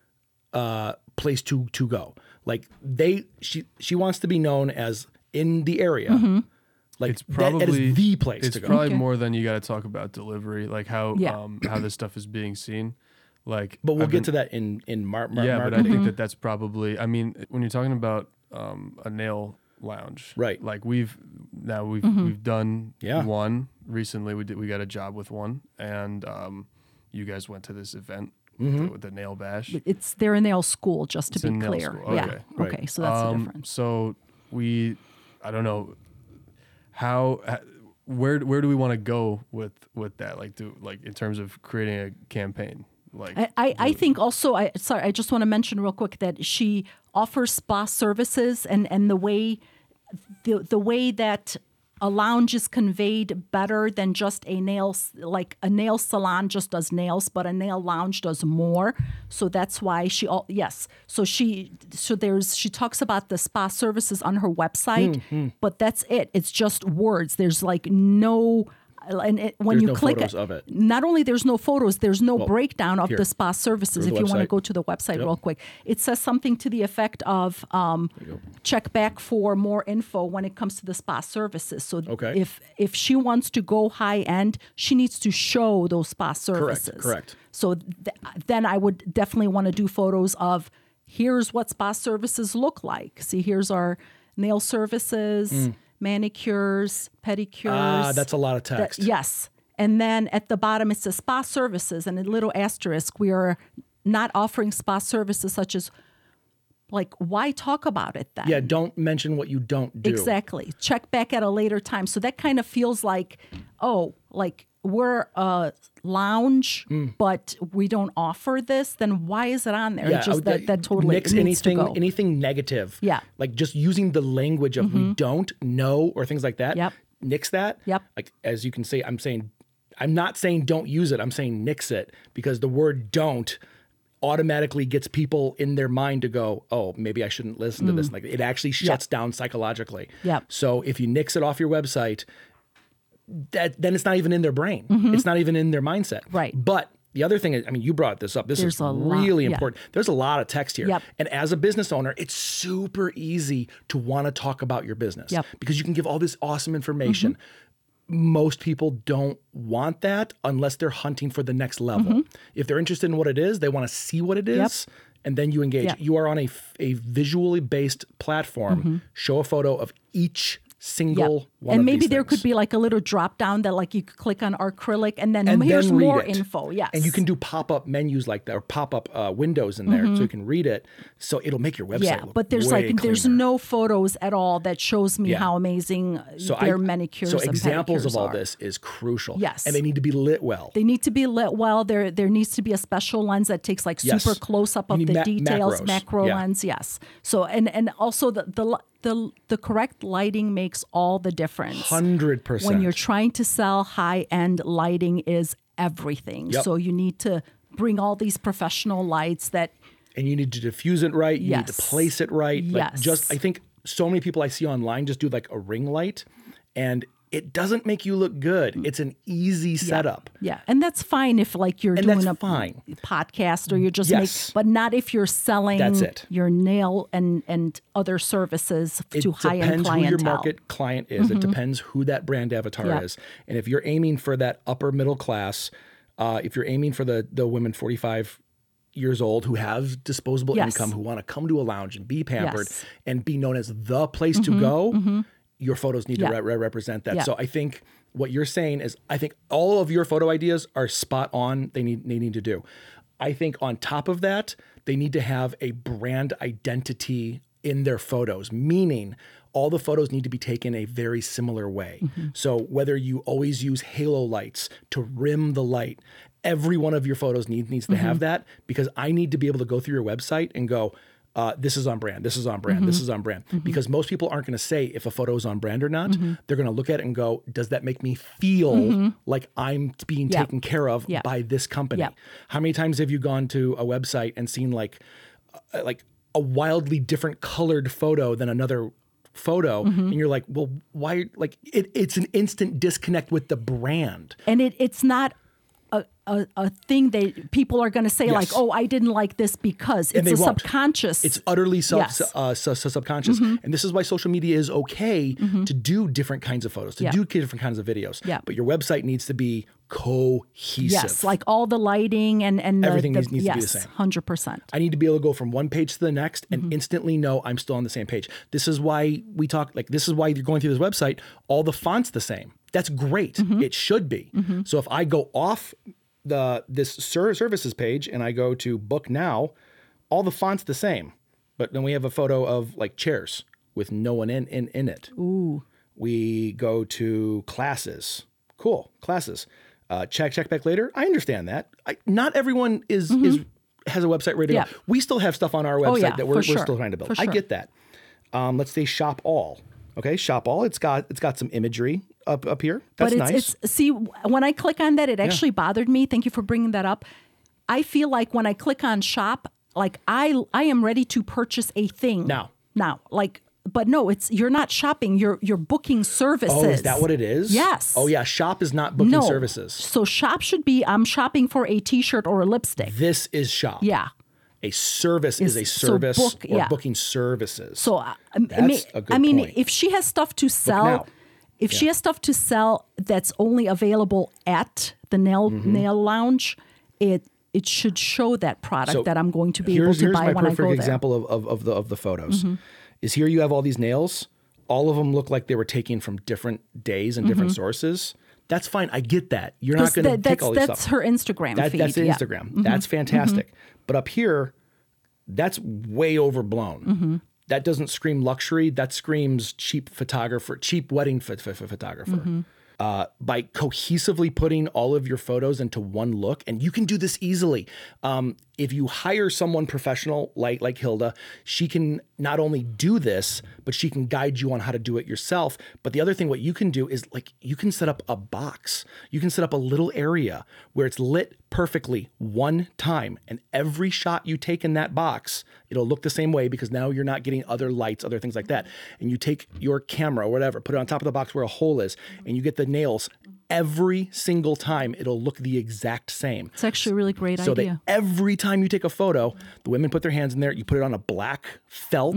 Speaker 1: place to go. Like she wants to be known as in the area. Like
Speaker 3: It's probably
Speaker 1: that is the place
Speaker 3: It's
Speaker 1: to go.
Speaker 3: probably more than you got to talk about delivery, like how
Speaker 2: Yeah.
Speaker 3: how this stuff is being seen. Like,
Speaker 1: But we'll
Speaker 3: I've
Speaker 1: get
Speaker 3: been-
Speaker 1: to that in
Speaker 3: yeah,
Speaker 1: marketing.
Speaker 3: but I think that's probably. I mean, when you're talking about a nail lounge,
Speaker 1: Right.
Speaker 3: Like we've done
Speaker 1: Yeah.
Speaker 3: one recently. We got a job with one, and you guys went to this event with the nail bash.
Speaker 2: It's their nail school, just to
Speaker 3: It's a
Speaker 2: be
Speaker 3: nail
Speaker 2: clear.
Speaker 3: school,
Speaker 2: Yeah.
Speaker 3: okay.
Speaker 1: Right.
Speaker 2: Okay. So that's the difference.
Speaker 3: So I don't know where do we want to go with that? Like in terms of creating a campaign. Like
Speaker 2: I think also I just want to mention real quick that she offers spa services and the way that a lounge is conveyed better than just a nail salon just does nails, but a nail lounge does more. So that's why she talks about the spa services on her website, but that's it. It's just words. There's like no. When
Speaker 1: There's
Speaker 2: you
Speaker 1: no
Speaker 2: click
Speaker 1: photos of it.
Speaker 2: not only there's no photos, there's no breakdown of
Speaker 1: here.
Speaker 2: the spa services.
Speaker 1: Go to
Speaker 2: If
Speaker 1: the
Speaker 2: you want to
Speaker 1: website.
Speaker 2: go to the website real quick, it says something to the effect of check back for more info when it comes to the spa services. So
Speaker 1: Okay.
Speaker 2: if she wants to go high end, she needs to show those spa services.
Speaker 1: Correct.
Speaker 2: So then I would definitely want to do photos of here's what spa services look like. See, here's our nail services, manicures, pedicures.
Speaker 1: That's a lot of text.
Speaker 2: Yes. And then at the bottom, it says spa services and a little asterisk. We are not offering spa services such as, like, why talk about it then?
Speaker 1: Yeah, don't mention what you don't do.
Speaker 2: Exactly. Check back at a later time. So that kind of feels like, we're a lounge, but we don't offer this. Then why is it on there?
Speaker 1: Yeah,
Speaker 2: It's just that totally
Speaker 1: nix
Speaker 2: needs to go.
Speaker 1: anything negative.
Speaker 2: Yeah.
Speaker 1: Like just using the language of we don't know or things like that.
Speaker 2: Yep.
Speaker 1: Nix that.
Speaker 2: Yep.
Speaker 1: Like as you can say, I'm not saying don't use it. I'm saying nix it because the word don't automatically gets people in their mind to go, oh, maybe I shouldn't listen to this. Like it actually shuts down psychologically.
Speaker 2: Yep.
Speaker 1: So if you nix it off your website, then it's not even in their brain. It's not even in their mindset.
Speaker 2: Right.
Speaker 1: But the other thing is, I mean, you brought this up. This
Speaker 2: There's
Speaker 1: is
Speaker 2: a lot,
Speaker 1: really
Speaker 2: yeah.
Speaker 1: important. There's a lot of text here.
Speaker 2: Yep.
Speaker 1: And as a business owner, it's super easy to want to talk about your business
Speaker 2: Yep.
Speaker 1: because you can give all this awesome information. Most people don't want that unless they're hunting for the next level. If they're interested in what it is, they want to see what it is. And then you engage.
Speaker 2: Yep.
Speaker 1: You are on a visually based platform. Show a photo of each single one
Speaker 2: And
Speaker 1: of
Speaker 2: maybe
Speaker 1: these
Speaker 2: there
Speaker 1: things.
Speaker 2: could be like a little drop down that like you could click on acrylic and then
Speaker 1: And
Speaker 2: here's
Speaker 1: then read
Speaker 2: more
Speaker 1: it.
Speaker 2: info. Yes.
Speaker 1: And you can do pop-up menus like that or pop-up windows in there so you can read it. So it'll make your website look
Speaker 2: but there's
Speaker 1: way
Speaker 2: there's
Speaker 1: cleaner.
Speaker 2: no photos at all that shows me
Speaker 1: Yeah.
Speaker 2: how amazing their manicures
Speaker 1: So
Speaker 2: and
Speaker 1: examples of
Speaker 2: pedicures
Speaker 1: all
Speaker 2: are.
Speaker 1: this is crucial.
Speaker 2: Yes.
Speaker 1: And they need to be lit well.
Speaker 2: They need to be lit well. There needs to be a special lens that takes like
Speaker 1: Yes.
Speaker 2: super close up
Speaker 1: You
Speaker 2: of
Speaker 1: need
Speaker 2: the details,
Speaker 1: macros.
Speaker 2: macro
Speaker 1: Yeah.
Speaker 2: lens. Yes. So and also the correct lighting makes all the difference.
Speaker 1: 100%.
Speaker 2: When you're trying to sell high end lighting is everything.
Speaker 1: Yep.
Speaker 2: So you need to bring all these professional lights that
Speaker 1: And you need to diffuse it right. You need to
Speaker 2: Yes.
Speaker 1: place it right. Like
Speaker 2: Yes.
Speaker 1: I think so many people I see online just do like a ring light and it doesn't make you look good. It's an easy setup.
Speaker 2: Yeah, and that's fine if like you're
Speaker 1: And
Speaker 2: doing
Speaker 1: that's
Speaker 2: a
Speaker 1: fine.
Speaker 2: podcast or you're just
Speaker 1: Yes.
Speaker 2: but not if you're selling
Speaker 1: That's it.
Speaker 2: your nail and other services
Speaker 1: It
Speaker 2: to high end
Speaker 1: depends who
Speaker 2: clientele.
Speaker 1: your market client is. It depends who that brand avatar
Speaker 2: Yep.
Speaker 1: is. And if you're aiming for that upper middle class, if you're aiming for the women 45 years old who have disposable
Speaker 2: Yes.
Speaker 1: income, who want to come to a lounge and be pampered
Speaker 2: Yes.
Speaker 1: and be known as the place to go, your photos need
Speaker 2: Yeah.
Speaker 1: to represent that.
Speaker 2: Yeah.
Speaker 1: So I think what you're saying is, I think all of your photo ideas are spot on. They need to do. I think on top of that, they need to have a brand identity in their photos, meaning all the photos need to be taken a very similar way. So whether you always use halo lights to rim the light, every one of your photos needs to have that, because I need to be able to go through your website and go, this is on brand, this is on brand, this is on brand. Because most people aren't going to say if a photo is on brand or not. They're going to look at it and go, does that make me feel like I'm being
Speaker 2: Yep.
Speaker 1: taken care of
Speaker 2: Yep.
Speaker 1: by this company?
Speaker 2: Yep.
Speaker 1: How many times have you gone to a website and seen like a wildly different colored photo than another photo, and you're like, well, why? Like it's an instant disconnect with the brand.
Speaker 2: And it's not a thing that people are going to say
Speaker 1: Yes.
Speaker 2: like, oh, I didn't like this because
Speaker 1: And
Speaker 2: it's
Speaker 1: they
Speaker 2: a
Speaker 1: won't.
Speaker 2: subconscious.
Speaker 1: It's utterly
Speaker 2: Yes.
Speaker 1: subconscious. And this is why social media is okay to do different kinds of photos, to
Speaker 2: Yeah.
Speaker 1: do different kinds of videos.
Speaker 2: Yeah.
Speaker 1: But your website needs to be cohesive.
Speaker 2: yes, like all the lighting and
Speaker 1: Everything needs to be the
Speaker 2: yes,
Speaker 1: same.
Speaker 2: 100%.
Speaker 1: I need to be able to go from one page to the next and instantly know I'm still on the same page. This is why we talk, like, this is why you're going through this website, all the fonts the same. That's great. It should be. So if I go off this services page and I go to book now, all the fonts the same. But then we have a photo of like chairs with no one in it.
Speaker 2: Ooh.
Speaker 1: We go to classes. Cool. Classes. Check back later. I understand that. Not everyone is has a website ready to
Speaker 2: Yeah.
Speaker 1: go. We still have stuff on our website
Speaker 2: yeah,
Speaker 1: that
Speaker 2: for
Speaker 1: we're
Speaker 2: sure.
Speaker 1: still trying to build.
Speaker 2: For
Speaker 1: I
Speaker 2: sure.
Speaker 1: get that. Let's say shop all. Okay, shop all. It's got some imagery up here. That's
Speaker 2: But
Speaker 1: nice.
Speaker 2: it's see, when I click on that, it actually bothered me. Thank you for bringing that up. I feel like when I click on shop, like I am ready to purchase a thing
Speaker 1: Now.
Speaker 2: like, but no, you're not shopping. You're booking services.
Speaker 1: Oh, is that what it is?
Speaker 2: Yes.
Speaker 1: Oh, yeah. Shop is not booking
Speaker 2: No.
Speaker 1: services.
Speaker 2: So shop should be I'm shopping for a T-shirt or a lipstick.
Speaker 1: This is shop.
Speaker 2: Yeah.
Speaker 1: A service is a
Speaker 2: so
Speaker 1: service
Speaker 2: book-
Speaker 1: or
Speaker 2: yeah.
Speaker 1: booking services.
Speaker 2: So
Speaker 1: That's a good point.
Speaker 2: if she has stuff to
Speaker 1: now.
Speaker 2: sell, she has stuff to sell that's only available at the nail lounge, it should show that product
Speaker 1: So
Speaker 2: that I'm going to be able
Speaker 1: here's
Speaker 2: to buy
Speaker 1: my
Speaker 2: when I
Speaker 1: perfect
Speaker 2: go
Speaker 1: example of the photos. Is here you have all these nails. All of them look like they were taken from different days and different sources. That's fine. I get that. You're not
Speaker 2: there.
Speaker 1: going to take all these
Speaker 2: That's
Speaker 1: stuff.
Speaker 2: her Instagram feed.
Speaker 1: That's the
Speaker 2: yeah.
Speaker 1: Instagram. That's fantastic. But up here, that's way overblown. That doesn't scream luxury. That screams cheap wedding photographer. By cohesively putting all of your photos into one look, and you can do this easily. If you hire someone professional like Hilda, she can not only do this, but she can guide you on how to do it yourself. But the other thing, what you can do is like you can set up a box. You can set up a little area where it's lit perfectly one time, and every shot you take in that box, it'll look the same way because now you're not getting other lights, other things like that. And you take your camera or whatever, put it on top of the box where a hole is, and you get the nails. Every single time, it'll look the exact same.
Speaker 2: It's actually a really great
Speaker 1: So
Speaker 2: idea.
Speaker 1: that every time you take a photo, the women put their hands in there, you put it on a black felt,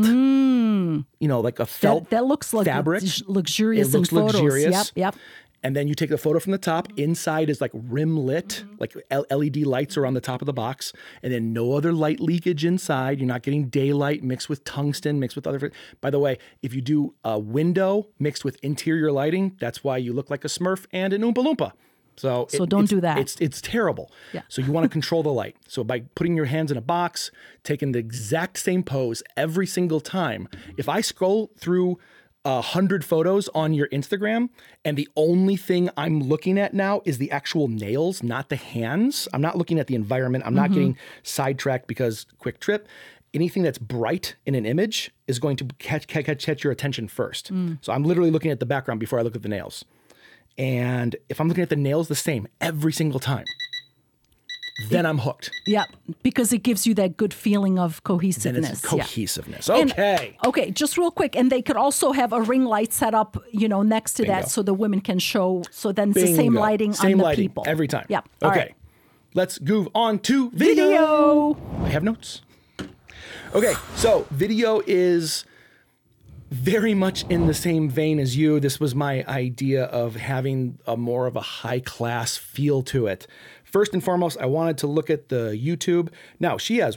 Speaker 1: like a felt
Speaker 2: That looks like
Speaker 1: fabric.
Speaker 2: luxurious
Speaker 1: It looks
Speaker 2: in photos.
Speaker 1: luxurious.
Speaker 2: Yep.
Speaker 1: And then you take the photo from the top. Inside is like rim lit, like LED lights are on the top of the box. And then no other light leakage inside. You're not getting daylight mixed with tungsten, mixed with other. By the way, if you do a window mixed with interior lighting, that's why you look like a Smurf and an Oompa Loompa. So
Speaker 2: don't do that.
Speaker 1: It's terrible.
Speaker 2: Yeah.
Speaker 1: So you want to control the light. So by putting your hands in a box, taking the exact same pose every single time, if I scroll through 100 photos on your Instagram, and the only thing I'm looking at now is the actual nails, not the hands. I'm not looking at the environment. I'm not getting sidetracked because quick trip. Anything that's bright in an image is going to catch your attention first. So I'm literally looking at the background before I look at the nails. And if I'm looking at the nails the same every single time, then I'm hooked.
Speaker 2: Yep. Because it gives you that good feeling of
Speaker 1: Then
Speaker 2: cohesiveness.
Speaker 1: it's
Speaker 2: Yeah.
Speaker 1: cohesiveness.
Speaker 2: And-
Speaker 1: Okay.
Speaker 2: Okay, just real quick. And they could also have a ring light set up, next to
Speaker 1: Bingo.
Speaker 2: that so the women can show. So then it's the same
Speaker 1: Bingo.
Speaker 2: lighting
Speaker 1: Same
Speaker 2: on the
Speaker 1: lighting
Speaker 2: people.
Speaker 1: every time.
Speaker 2: Yep. All
Speaker 1: Okay.
Speaker 2: right.
Speaker 1: Let's move on to video.
Speaker 2: Video.
Speaker 1: I have notes. Okay, so video is very much in the same vein as you. This was my idea of having a more of a high class feel to it. First and foremost, I wanted to look at the YouTube. Now, she has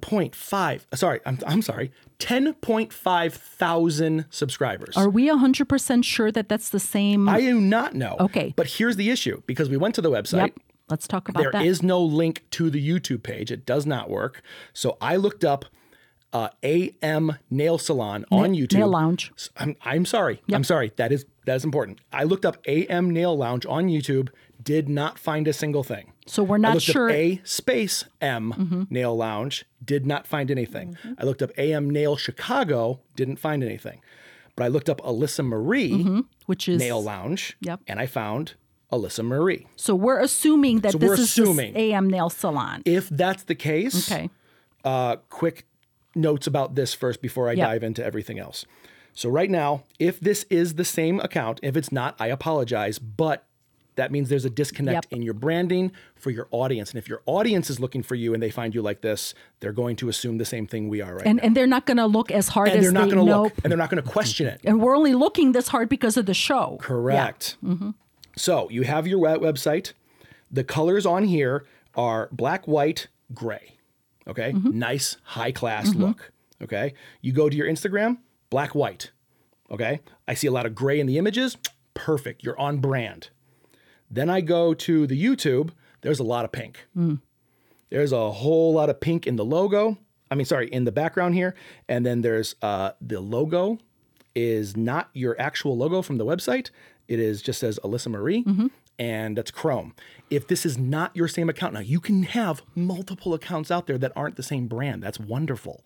Speaker 1: 10.5 thousand subscribers.
Speaker 2: Are we 100% sure that that's the same?
Speaker 1: I do not know.
Speaker 2: Okay.
Speaker 1: But here's the issue, because we went to the website.
Speaker 2: Yep. Let's talk about
Speaker 1: There
Speaker 2: that.
Speaker 1: is no link to the YouTube page. It does not work. So I looked up AM Nail Salon on YouTube.
Speaker 2: Nail Lounge.
Speaker 1: I'm sorry. I'm sorry. That is important. I looked up AM Nail Lounge on YouTube. Did not find a single thing.
Speaker 2: So we're
Speaker 1: I
Speaker 2: not
Speaker 1: looked
Speaker 2: sure.
Speaker 1: up A space M Nail Lounge. Did not find anything. I looked up AM Nail Chicago. Didn't find anything. But I looked up Alyssa Marie
Speaker 2: which is
Speaker 1: Nail Lounge.
Speaker 2: Yep.
Speaker 1: And I found Alyssa Marie.
Speaker 2: So we're assuming that
Speaker 1: we're
Speaker 2: this
Speaker 1: assuming.
Speaker 2: is this AM Nail Salon.
Speaker 1: If that's the case,
Speaker 2: Okay.
Speaker 1: quick notes about this first before I
Speaker 2: Yep.
Speaker 1: dive into everything else. So right now, if this is the same account, if it's not, I apologize, but that means there's a disconnect
Speaker 2: Yep.
Speaker 1: in your branding for your audience. And if your audience is looking for you and they find you like this, they're going to assume the same thing we are right now.
Speaker 2: And they're not going to look as hard
Speaker 1: And
Speaker 2: as
Speaker 1: they're not
Speaker 2: they
Speaker 1: going to
Speaker 2: know.
Speaker 1: look, and they're not going to question it.
Speaker 2: And we're only looking this hard because of the show.
Speaker 1: Correct. So you have your website. The colors on here are black, white, gray. Okay. Nice, high class look. Okay. You go to your Instagram, black, white. Okay. I see a lot of gray in the images. Perfect. You're on brand. Then I go to the YouTube. There's a lot of pink. There's a whole lot of pink in the logo. In the background here. And then there's the logo is not your actual logo from the website. It is just says Alyssa Marie, and that's Chrome. If this is not your same account, now you can have multiple accounts out there that aren't the same brand. That's wonderful.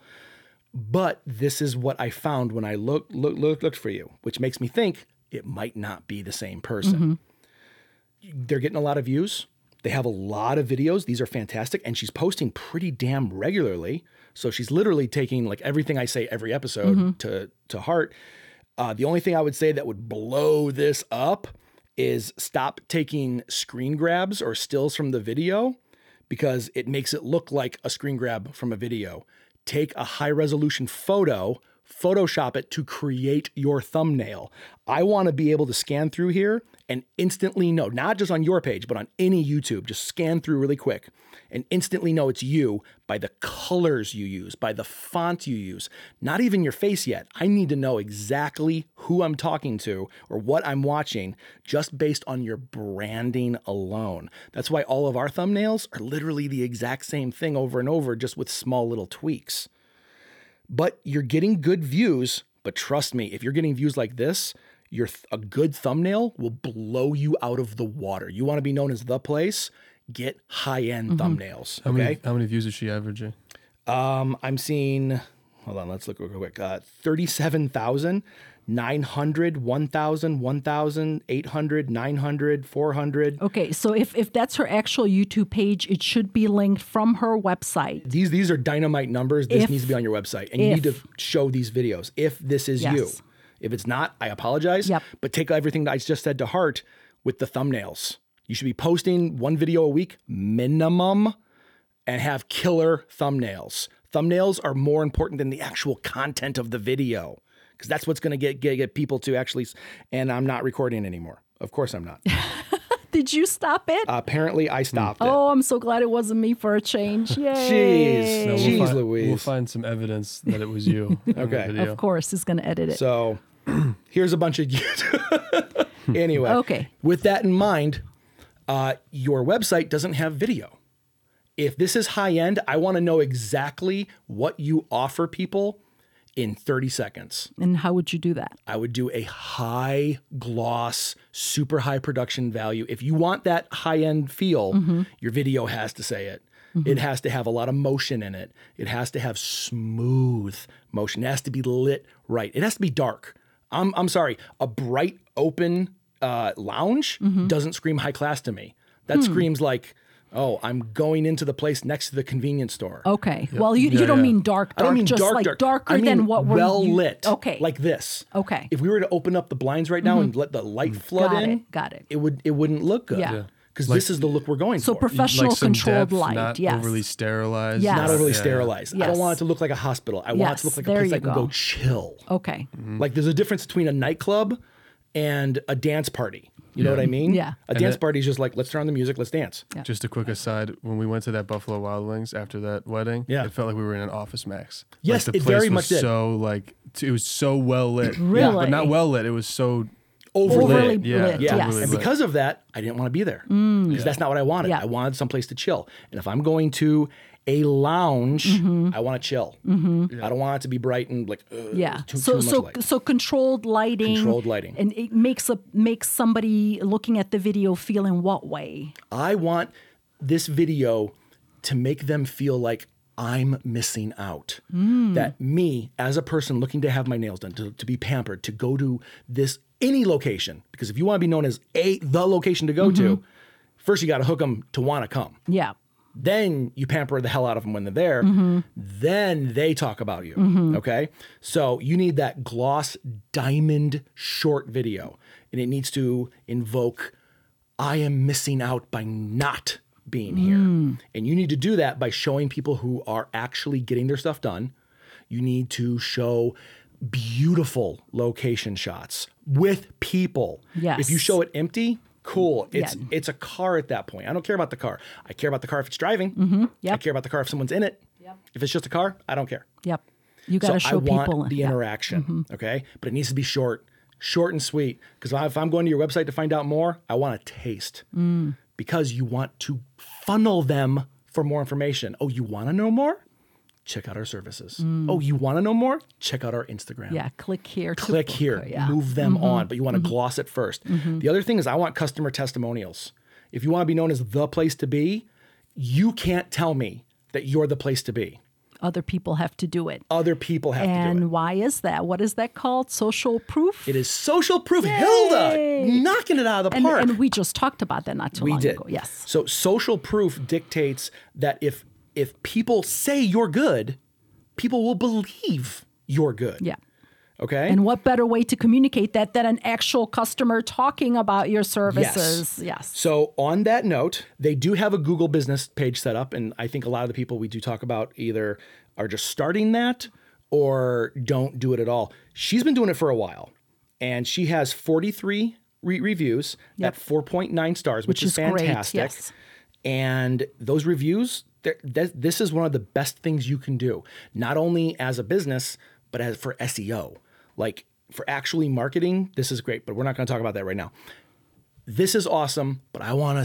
Speaker 1: But this is what I found when I looked for you, which makes me think it might not be the same person. They're getting a lot of views. They have a lot of videos. These are fantastic. And she's posting pretty damn regularly. So she's literally taking like everything I say every episode to heart. The only thing I would say that would blow this up is stop taking screen grabs or stills from the video because it makes it look like a screen grab from a video. Take a high resolution photo, Photoshop it to create your thumbnail. I want to be able to scan through here and instantly know, not just on your page, but on any YouTube, just scan through really quick and instantly know it's you by the colors you use, by the font you use, not even your face yet. I need to know exactly who I'm talking to or what I'm watching just based on your branding alone. That's why all of our thumbnails are literally the exact same thing over and over, just with small little tweaks. But you're getting good views, but trust me, if you're getting views like this, a good thumbnail will blow you out of the water. You want to be known as the place? Get high-end thumbnails, okay?
Speaker 3: How many views is she averaging?
Speaker 1: I'm seeing, hold on, let's look real quick. 37,000, 900, 1,000, 1,000, 800, 900, 400.
Speaker 2: Okay, so if that's her actual YouTube page, it should be linked from her website.
Speaker 1: These are dynamite numbers. This needs to be on your website. And you need to
Speaker 2: if-
Speaker 1: show these videos if this is you.
Speaker 2: Yes.
Speaker 1: If it's not, I apologize.
Speaker 2: Yep.
Speaker 1: But take everything that I just said to heart with the thumbnails. You should be posting one video a week minimum and have killer thumbnails. Thumbnails are more important than the actual content of the video because that's what's going to get people to actually. And I'm not recording anymore. Of course I'm not.
Speaker 2: Did you stop it?
Speaker 1: Apparently I stopped it.
Speaker 2: Oh, I'm so glad it wasn't me for a change. Yay.
Speaker 1: Jeez.
Speaker 3: No,
Speaker 1: Jeez,
Speaker 3: we'll
Speaker 1: Louise.
Speaker 3: find some evidence that it was you. in the
Speaker 1: Okay.
Speaker 3: video.
Speaker 2: Of course, he's going to edit it.
Speaker 1: So here's a bunch of anyway.
Speaker 2: Okay.
Speaker 1: With that in mind, your website doesn't have video. If this is high end, I want to know exactly what you offer people in 30 seconds.
Speaker 2: And how would you do that?
Speaker 1: I would do a high gloss, super high production value. If you want that high end feel, your video has to say it. It has to have a lot of motion in it. It has to have smooth motion. It has to be lit right. It has to be dark. I'm sorry. A bright, open lounge doesn't scream high class to me. That screams like, oh, I'm going into the place next to the convenience store.
Speaker 2: Okay. Well, you don't mean dark,
Speaker 1: I don't mean
Speaker 2: just
Speaker 1: dark,
Speaker 2: like
Speaker 1: dark.
Speaker 2: darker
Speaker 1: I mean
Speaker 2: than what we're
Speaker 1: well lit.
Speaker 2: Okay.
Speaker 1: Like this.
Speaker 2: Okay.
Speaker 1: If we were to open up the blinds right now and let the light flood
Speaker 2: Got
Speaker 1: in,
Speaker 2: it, got it.
Speaker 1: It wouldn't look good.
Speaker 2: Yeah.
Speaker 1: Because this is the look we're going
Speaker 2: So
Speaker 1: for.
Speaker 2: professional
Speaker 3: Like some
Speaker 2: controlled
Speaker 3: depth,
Speaker 2: light.
Speaker 3: not
Speaker 2: Yes.
Speaker 3: overly sterilized.
Speaker 2: Yes.
Speaker 1: Not overly
Speaker 3: Yeah.
Speaker 1: sterilized. I
Speaker 2: Yes.
Speaker 1: don't want it to look like a hospital. I want it
Speaker 2: Yes,
Speaker 1: to look like a
Speaker 2: there
Speaker 1: place I
Speaker 2: you
Speaker 1: can
Speaker 2: go.
Speaker 1: go chill.
Speaker 2: Okay.
Speaker 1: Like there's a difference between a nightclub and a dance party. You know what I mean?
Speaker 2: Yeah.
Speaker 1: A dance party is just like, let's turn on the music, let's dance.
Speaker 2: Yeah.
Speaker 3: Just a quick aside, when we went to that Buffalo Wild Wings after that wedding,
Speaker 1: Yeah.
Speaker 3: it felt like we were in an Office Max.
Speaker 1: Yes,
Speaker 3: like the
Speaker 1: it
Speaker 3: place
Speaker 1: very
Speaker 3: was
Speaker 1: much did.
Speaker 3: so like it was so well lit.
Speaker 2: Really?
Speaker 3: But not well lit. It was so
Speaker 1: Overlit.
Speaker 2: Overly
Speaker 3: Yeah,
Speaker 2: lit.
Speaker 1: Yeah.
Speaker 2: Yes.
Speaker 3: overly
Speaker 1: And
Speaker 3: lit.
Speaker 1: because of that, I didn't want to be there because that's not what I wanted.
Speaker 2: Yeah.
Speaker 1: I wanted someplace to chill. And if I'm going to a lounge, I want to chill. I don't want it to be bright and like,
Speaker 2: Yeah.
Speaker 1: too
Speaker 2: So
Speaker 1: much light.
Speaker 2: so controlled lighting.
Speaker 1: Controlled lighting.
Speaker 2: And it makes somebody looking at the video feel in what way?
Speaker 1: I want this video to make them feel like I'm missing out. That me, as a person looking to have my nails done, to be pampered, to go to any location, because if you want to be known as the location to go to, first you got to hook them to want to come.
Speaker 2: Yeah.
Speaker 1: Then you pamper the hell out of them when they're there. Then they talk about you. Okay. So you need that gloss diamond short video, and it needs to invoke I am missing out by not being here. And you need to do that by showing people who are actually getting their stuff done. You need to show beautiful location shots with people.
Speaker 2: Yes.
Speaker 1: If you show it empty, cool.
Speaker 2: Yeah.
Speaker 1: It's a car at that point. I don't care about the car. I care about the car if it's driving.
Speaker 2: Yep.
Speaker 1: I care about the car if someone's in it. If it's just a car, I don't care.
Speaker 2: Yep. You got to
Speaker 1: So
Speaker 2: show
Speaker 1: I want
Speaker 2: people
Speaker 1: the
Speaker 2: yeah.
Speaker 1: interaction, okay? But it needs to be short and sweet. Because if I'm going to your website to find out more, I want a taste. Because you want to funnel them for more information. Oh, you want to know more? Check out our services. Oh, you want to know more? Check out our Instagram.
Speaker 2: Yeah, click here. to
Speaker 1: Click
Speaker 2: book.
Speaker 1: here,
Speaker 2: Yeah.
Speaker 1: move them on, but you want to gloss it first. The other thing is I want customer testimonials. If you want to be known as the place to be, you can't tell me that you're the place to be.
Speaker 2: Other people have to do it.
Speaker 1: Other people have to do it.
Speaker 2: And why is that? What is that called? Social proof?
Speaker 1: It is social proof. Hilda, knocking it out of the park.
Speaker 2: And we just talked about that not too
Speaker 1: We
Speaker 2: long
Speaker 1: did.
Speaker 2: ago. Yes.
Speaker 1: So social proof dictates that if people say you're good, people will believe you're good.
Speaker 2: Yeah.
Speaker 1: Okay?
Speaker 2: And what better way to communicate that than an actual customer talking about your services? Yes.
Speaker 1: So on that note, they do have a Google business page set up. And I think a lot of the people we do talk about either are just starting that or don't do it at all. She's been doing it for a while. And she has 43 reviews
Speaker 2: Yep.
Speaker 1: at 4.9 stars, which is
Speaker 2: great,
Speaker 1: fantastic.
Speaker 2: yes.
Speaker 1: And those reviews, this is one of the best things you can do, not only as a business, but as for SEO. Like for actually marketing, this is great, but we're not going to talk about that right now. This is awesome, but I want to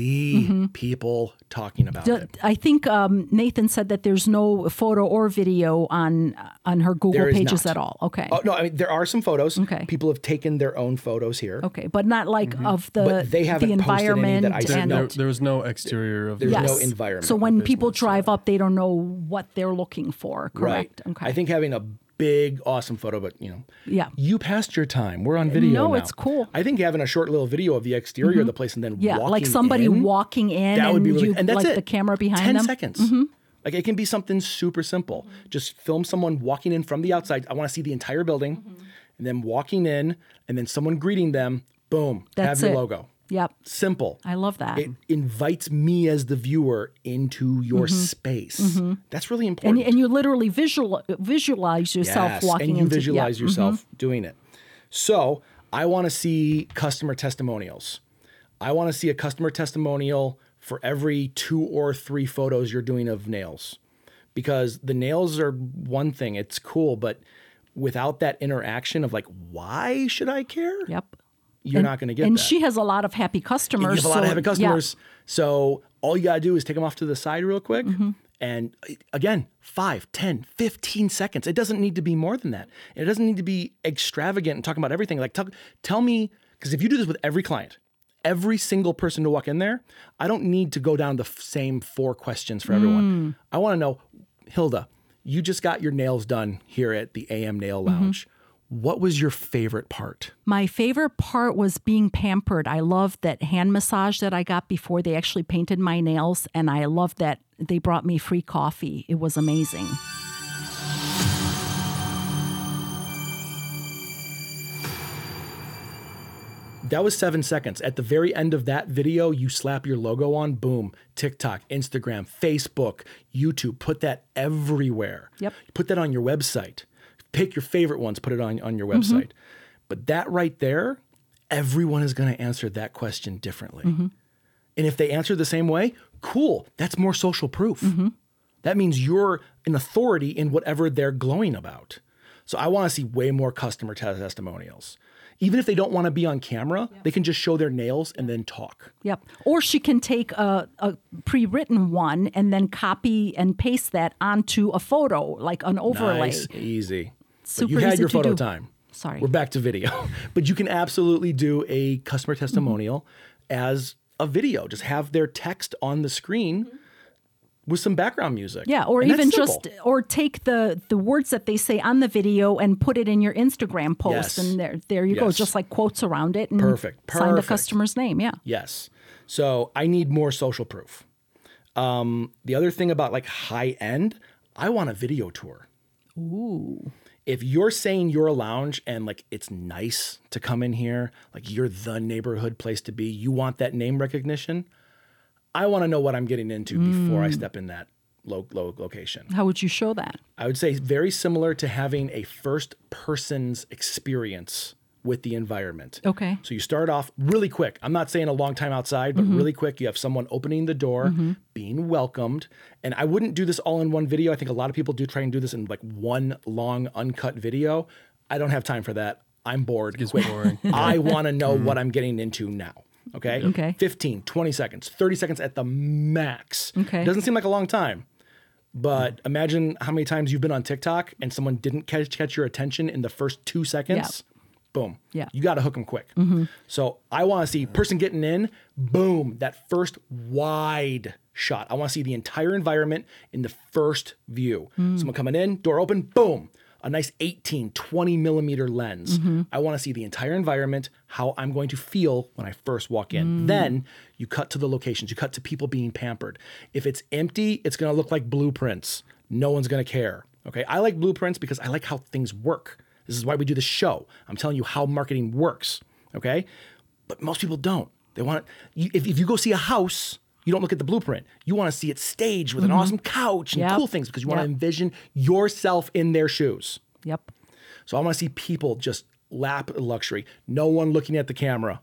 Speaker 1: see people talking about it.
Speaker 2: I think Nathan said that there's no photo or video on her Google
Speaker 1: There is
Speaker 2: pages
Speaker 1: not.
Speaker 2: at all. Okay.
Speaker 1: Oh, no, I mean, there are some photos.
Speaker 2: Okay.
Speaker 1: People have taken their own photos here.
Speaker 2: Okay, but not like of the
Speaker 1: But they haven't
Speaker 2: the
Speaker 1: posted any
Speaker 2: environment
Speaker 1: that I see.
Speaker 2: and
Speaker 3: There was no exterior of
Speaker 1: There's
Speaker 3: the
Speaker 1: no
Speaker 2: yes.
Speaker 1: environment.
Speaker 2: So when
Speaker 3: of
Speaker 2: people
Speaker 3: business,
Speaker 2: drive up, they don't know what they're looking for. Correct.
Speaker 1: Right.
Speaker 2: Okay.
Speaker 1: I think having a big, awesome photo, but
Speaker 2: Yeah.
Speaker 1: you passed your time. We're on video
Speaker 2: No,
Speaker 1: now.
Speaker 2: it's cool.
Speaker 1: I think having a short little video of the exterior of the place and then
Speaker 2: Yeah,
Speaker 1: walking
Speaker 2: like somebody
Speaker 1: in,
Speaker 2: walking in
Speaker 1: that would
Speaker 2: and
Speaker 1: be really,
Speaker 2: you
Speaker 1: and that's
Speaker 2: like
Speaker 1: it.
Speaker 2: the camera behind
Speaker 1: 10
Speaker 2: them.
Speaker 1: seconds. Like it can be something super simple. Just film someone walking in from the outside. I want to see the entire building, and then walking in, and then someone greeting them. Boom.
Speaker 2: That's
Speaker 1: have your
Speaker 2: it.
Speaker 1: logo.
Speaker 2: Yep.
Speaker 1: Simple.
Speaker 2: I love that.
Speaker 1: It invites me as the viewer into your space. That's really important.
Speaker 2: And you literally visualize yourself
Speaker 1: Yes,
Speaker 2: walking
Speaker 1: and you
Speaker 2: into
Speaker 1: visualize yourself doing it. So I want to see customer testimonials. I want to see a customer testimonial for every 2 or 3 photos you're doing of nails, because the nails are one thing. It's cool, but without that interaction of like, why should I care?
Speaker 2: Yep.
Speaker 1: You're not going to get
Speaker 2: And
Speaker 1: that.
Speaker 2: she has a lot of happy customers.
Speaker 1: You have a lot of
Speaker 2: so-
Speaker 1: happy
Speaker 2: yeah.
Speaker 1: customers. So all you got to do is take them off to the side real quick. And again, 5, 10, 15 seconds. It doesn't need to be more than that. It doesn't need to be extravagant and talking about everything. Like tell me, because if you do this with every client, every single person to walk in there, I don't need to go down the same 4 questions for everyone. I want to know, Hilda, you just got your nails done here at the AM Nail Lounge. What was your favorite part?
Speaker 2: My favorite part was being pampered. I loved that hand massage that I got before they actually painted my nails, and I loved that they brought me free coffee. It was amazing.
Speaker 1: That was 7 seconds. At the very end of that video, you slap your logo on, boom, TikTok, Instagram, Facebook, YouTube, put that everywhere.
Speaker 2: Yep.
Speaker 1: Put that on your website. Pick your favorite ones, put it on your website. But that right there, everyone is going to answer that question differently. And if they answer the same way, cool, that's more social proof. That means you're an authority in whatever they're glowing about. So I want to see way more customer testimonials. Even if they don't want to be on camera, they can just show their nails and then talk.
Speaker 2: Yep. Or she can take a pre-written one and then copy and paste that onto a photo, like an overlay.
Speaker 1: Nice, easy. But
Speaker 2: Super
Speaker 1: you had
Speaker 2: easy
Speaker 1: your
Speaker 2: to
Speaker 1: photo
Speaker 2: do.
Speaker 1: time.
Speaker 2: Sorry.
Speaker 1: We're back to video. But you can absolutely do a customer testimonial as a video. Just have their text on the screen with some background music.
Speaker 2: Yeah, or
Speaker 1: And that's
Speaker 2: even
Speaker 1: simple.
Speaker 2: just, or take the words that they say on the video and put it in your Instagram post,
Speaker 1: Yes.
Speaker 2: and there you go,
Speaker 1: Yes.
Speaker 2: just like quotes around it, and
Speaker 1: Perfect.
Speaker 2: sign the
Speaker 1: Perfect.
Speaker 2: customer's name. Yeah,
Speaker 1: Yes. So I need more social proof. The other thing about like high end, I want a video tour.
Speaker 2: ooh,
Speaker 1: If you're saying you're a lounge and like it's nice to come in here, like you're the neighborhood place to be, you want that name recognition, I want to know what I'm getting into before I step in that location.
Speaker 2: How would you show that?
Speaker 1: I would say very similar to having a first person's experience with the environment.
Speaker 2: Okay.
Speaker 1: So you start off really quick. I'm not saying a long time outside, but really quick. You have someone opening the door, being welcomed. And I wouldn't do this all in one video. I think a lot of people do try and do this in like one long uncut video. I don't have time for that. I'm bored.
Speaker 3: It's boring.
Speaker 1: I want to know what I'm getting into now. Okay.
Speaker 2: Okay.
Speaker 1: 15, 20 seconds, 30 seconds at the max.
Speaker 2: Okay.
Speaker 1: Doesn't seem like a long time. But imagine how many times you've been on TikTok and someone didn't catch your attention in the first 2 seconds. Boom.
Speaker 2: Yeah.
Speaker 1: You got to hook them quick. So I want to see person getting in, boom, that first wide shot. I want to see the entire environment in the first view. Someone coming in, door open, boom. A nice 18, 20 millimeter lens. I want to see the entire environment, how I'm going to feel when I first walk in. Then you cut to the locations. You cut to people being pampered. If it's empty, it's going to look like blueprints. No one's going to care. Okay. I like blueprints because I like how things work. This is why we do this show. I'm telling you how marketing works, okay? But most people don't. They want if you go see a house, you don't look at the blueprint. You want to see it staged with an awesome couch and cool things because you want to envision yourself in their shoes.
Speaker 2: Yep.
Speaker 1: So I want to see people just lap luxury. No one looking at the camera.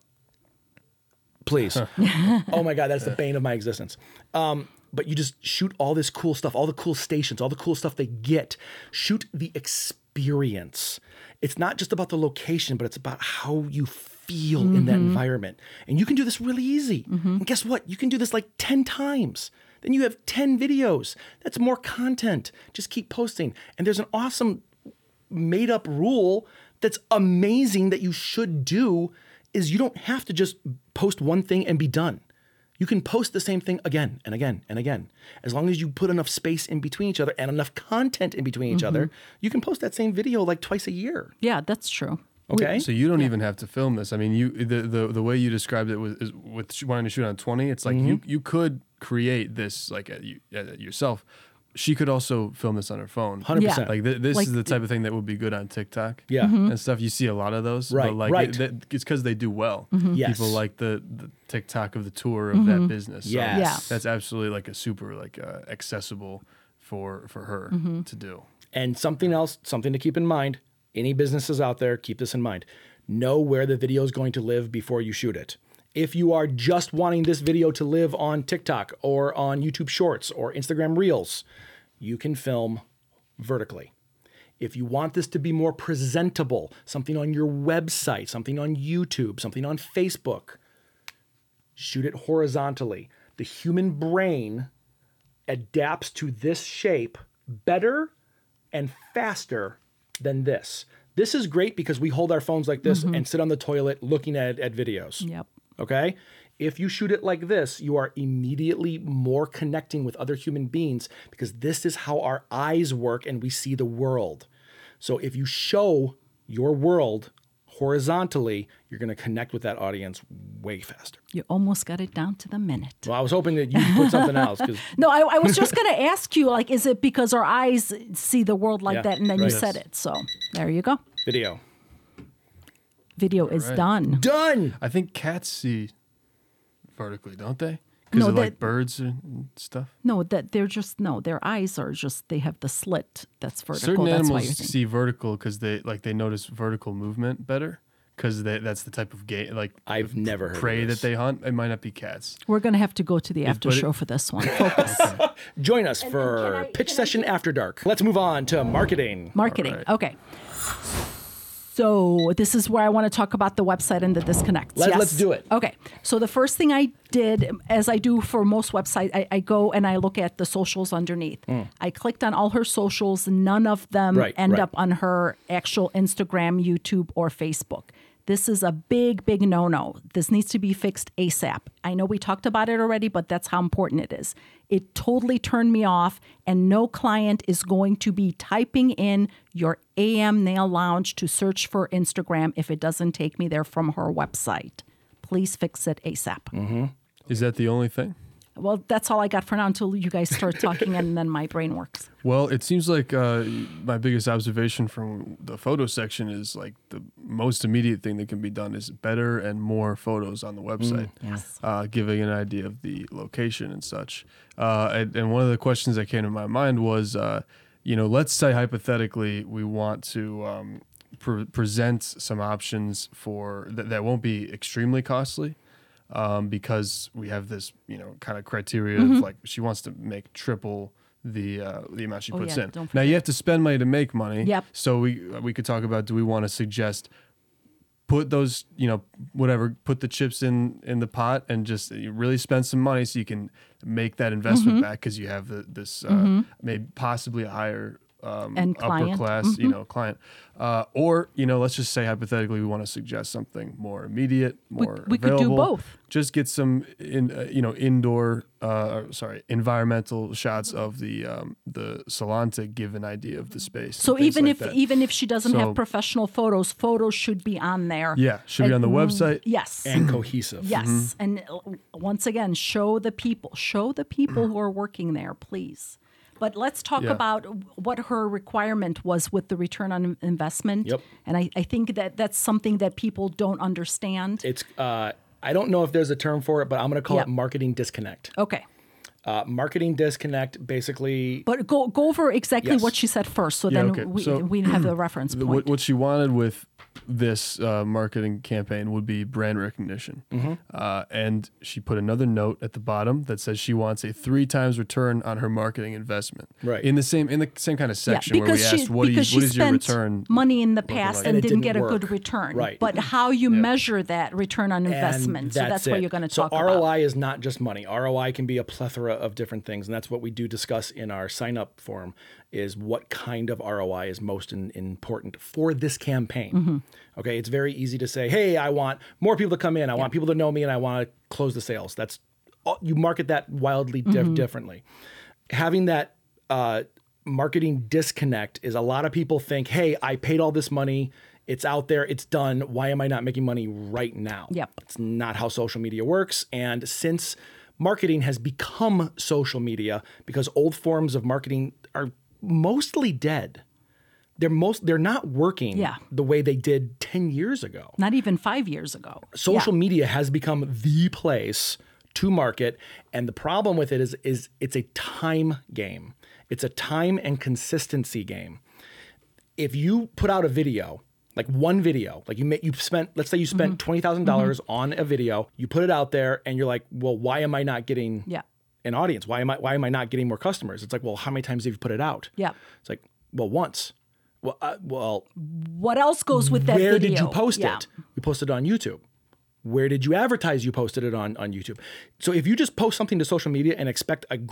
Speaker 1: Please. Oh my God, that's the bane of my existence. But you just shoot all this cool stuff, all the cool stations, all the cool stuff they get. Shoot the experience. It's not just about the location, but it's about how you feel in that environment. And you can do this really easy. And guess what? You can do this like 10 times. Then you have 10 videos. That's more content. Just keep posting. And there's an awesome made up rule that's amazing that you should do is you don't have to just post one thing and be done. You can post the same thing again and again and again. As long as you put enough space in between each other and enough content in between each other, you can post that same video like twice a year.
Speaker 2: Yeah, that's true.
Speaker 1: Okay.
Speaker 3: So you don't even have to film this. I mean, the way you described it with wanting to shoot on 20, it's like you could create this like yourself. She could also film this on her phone.
Speaker 1: 100%.
Speaker 2: Yeah.
Speaker 3: Like this
Speaker 2: Like
Speaker 3: is the type of thing that would be good on TikTok.
Speaker 1: Yeah.
Speaker 3: And stuff. You see a lot of those.
Speaker 1: Right,
Speaker 3: But like
Speaker 1: right.
Speaker 3: it's because they do well.
Speaker 1: Yes.
Speaker 3: People like the TikTok of the tour of that business. So
Speaker 1: Yes.
Speaker 2: Yeah.
Speaker 3: that's absolutely like a super like accessible for her to do.
Speaker 1: And something else, something to keep in mind, any businesses out there, keep this in mind. Know where the video is going to live before you shoot it. If you are just wanting this video to live on TikTok or on YouTube Shorts or Instagram Reels, you can film vertically. If you want this to be more presentable, something on your website, something on YouTube, something on Facebook, shoot it horizontally. The human brain adapts to this shape better and faster than this. This is great because we hold our phones like this and sit on the toilet looking at videos.
Speaker 2: Yep.
Speaker 1: Okay? If you shoot it like this, you are immediately more connecting with other human beings because this is how our eyes work and we see the world. So if you show your world horizontally, you're going to connect with that audience way faster.
Speaker 2: You almost got it down to the minute.
Speaker 1: Well, I was hoping that you put something else because
Speaker 2: No, I was just going to ask you, like, is it because our eyes see the world like
Speaker 1: Yeah,
Speaker 2: that? And then you
Speaker 1: right.
Speaker 2: said it. So there you go.
Speaker 1: video.
Speaker 2: Video is
Speaker 3: right.
Speaker 2: done.
Speaker 1: Done!
Speaker 3: I think cats see vertically, don't they?
Speaker 2: No,
Speaker 3: Because of
Speaker 2: they-
Speaker 3: like birds and stuff.
Speaker 2: No, that they're just, no, their eyes are just, they have the slit that's vertical.
Speaker 3: Certain
Speaker 2: That's why
Speaker 3: animals
Speaker 2: you're thinking.
Speaker 3: see vertical because they notice vertical movement better because that's the type of
Speaker 1: I've never heard
Speaker 3: prey
Speaker 1: of
Speaker 3: that
Speaker 1: this.
Speaker 3: they hunt. It might not be cats.
Speaker 2: We're going to have to go to the after
Speaker 3: but it-
Speaker 2: show for this one. Focus.
Speaker 1: Join us for Pitch Session After Dark. Let's move on to marketing.
Speaker 2: Marketing.
Speaker 3: All right.
Speaker 2: Okay. So this is where I want to talk about the website and the disconnects.
Speaker 1: Let's do it.
Speaker 2: Okay. So the first thing I did, as I do for most websites, I go and I look at the socials underneath. I clicked on all her socials. None of them
Speaker 1: Right,
Speaker 2: end
Speaker 1: right.
Speaker 2: up on her actual Instagram, YouTube, or Facebook. This is a big, big no-no. This needs to be fixed ASAP. I know we talked about it already, but that's how important it is. It totally turned me off, and no client is going to be typing in your AM Nail Lounge to search for Instagram if it doesn't take me there from her website. Please fix it ASAP.
Speaker 3: Is that the only thing?
Speaker 2: Well, that's all I got for now until you guys start talking and then my brain works.
Speaker 3: Well, it seems like my biggest observation from the photo section is like the most immediate thing that can be done is better and more photos on the website,
Speaker 2: Yes.
Speaker 3: giving an idea of the location and such. And one of the questions that came to my mind was, let's say hypothetically we want to present some options for that won't be extremely costly. Because we have this, kind of criteria of like she wants to make triple the amount she puts
Speaker 2: yeah,
Speaker 3: in.
Speaker 2: don't
Speaker 3: Now you have to spend money to make money.
Speaker 2: Yep.
Speaker 3: So we could talk about, do we want to suggest put those, put the chips in the pot and just really spend some money so you can make that investment back because you have this maybe possibly a higher
Speaker 2: And
Speaker 3: upper
Speaker 2: client.
Speaker 3: class, client. Or, let's just say hypothetically we want to suggest something more immediate, more
Speaker 2: we could do
Speaker 3: available.
Speaker 2: both.
Speaker 3: Just get some environmental shots of the salon to give an idea of the space.
Speaker 2: So
Speaker 3: and things
Speaker 2: even
Speaker 3: like
Speaker 2: if
Speaker 3: that.
Speaker 2: even if she doesn't
Speaker 3: So-
Speaker 2: have professional photos should be on there.
Speaker 3: Yeah, should be on the website.
Speaker 2: Yes.
Speaker 1: And cohesive.
Speaker 2: Yes. And once again, show the people who are working there, please. But let's talk
Speaker 3: Yeah.
Speaker 2: about what her requirement was with the return on investment.
Speaker 1: Yep.
Speaker 2: And I think that's something that people don't understand.
Speaker 1: It's I don't know if there's a term for it, but I'm going to call
Speaker 2: Yep.
Speaker 1: it marketing disconnect.
Speaker 2: Okay.
Speaker 1: Marketing disconnect basically.
Speaker 2: But go over exactly
Speaker 1: Yes.
Speaker 2: what she said first, so
Speaker 3: Yeah,
Speaker 2: then
Speaker 3: okay.
Speaker 2: we,
Speaker 3: So-
Speaker 2: we have the reference point.
Speaker 3: What she wanted with this marketing campaign would be brand recognition. And she put another note at the bottom that says she wants a 3 times return on her marketing investment.
Speaker 1: Right.
Speaker 3: In the same kind of section where we
Speaker 2: because
Speaker 3: asked, what
Speaker 2: she
Speaker 3: is your
Speaker 2: spent
Speaker 3: return?
Speaker 2: money in the past
Speaker 3: like?
Speaker 2: and,
Speaker 1: And it
Speaker 2: didn't
Speaker 1: didn't
Speaker 2: get a
Speaker 1: work.
Speaker 2: good return.
Speaker 1: Right.
Speaker 2: But how you measure that return on investment,
Speaker 1: And
Speaker 2: so that's what
Speaker 1: it.
Speaker 2: you're going to
Speaker 1: So
Speaker 2: talk
Speaker 1: ROI
Speaker 2: about.
Speaker 1: is not just money. ROI can be a plethora of different things, and that's what we do discuss in our sign-up form. Is what kind of ROI is most important for this campaign. Okay, it's very easy to say, hey, I want more people to come in. I want people to know me, and I want to close the sales. That's you market that wildly differently. Having that marketing disconnect is a lot of people think, hey, I paid all this money. It's out there. It's done. Why am I not making money right now?
Speaker 2: Yep.
Speaker 1: It's not how social media works. And since marketing has become social media, because old forms of marketing are mostly dead. They're not working
Speaker 2: Yeah.
Speaker 1: the way they did 10 years ago.
Speaker 2: Not even 5 years ago.
Speaker 1: Social media has become the place to market, and the problem with it is it's a time game. It's a time and consistency game. If you put out a video, like one video, like let's say you spent $20,000 on a video, you put it out there, and you're like, well, why am I not getting
Speaker 2: Yeah.
Speaker 1: an audience? Why am I not getting more customers? It's like, well, how many times have you put it out?
Speaker 2: Yeah.
Speaker 1: It's like, well, once. Well,
Speaker 2: What else goes with that
Speaker 1: where
Speaker 2: video?
Speaker 1: did you post
Speaker 2: Yeah.
Speaker 1: it? We posted it on YouTube. Where did you advertise you posted it on YouTube? So if you just post something to social media and expect a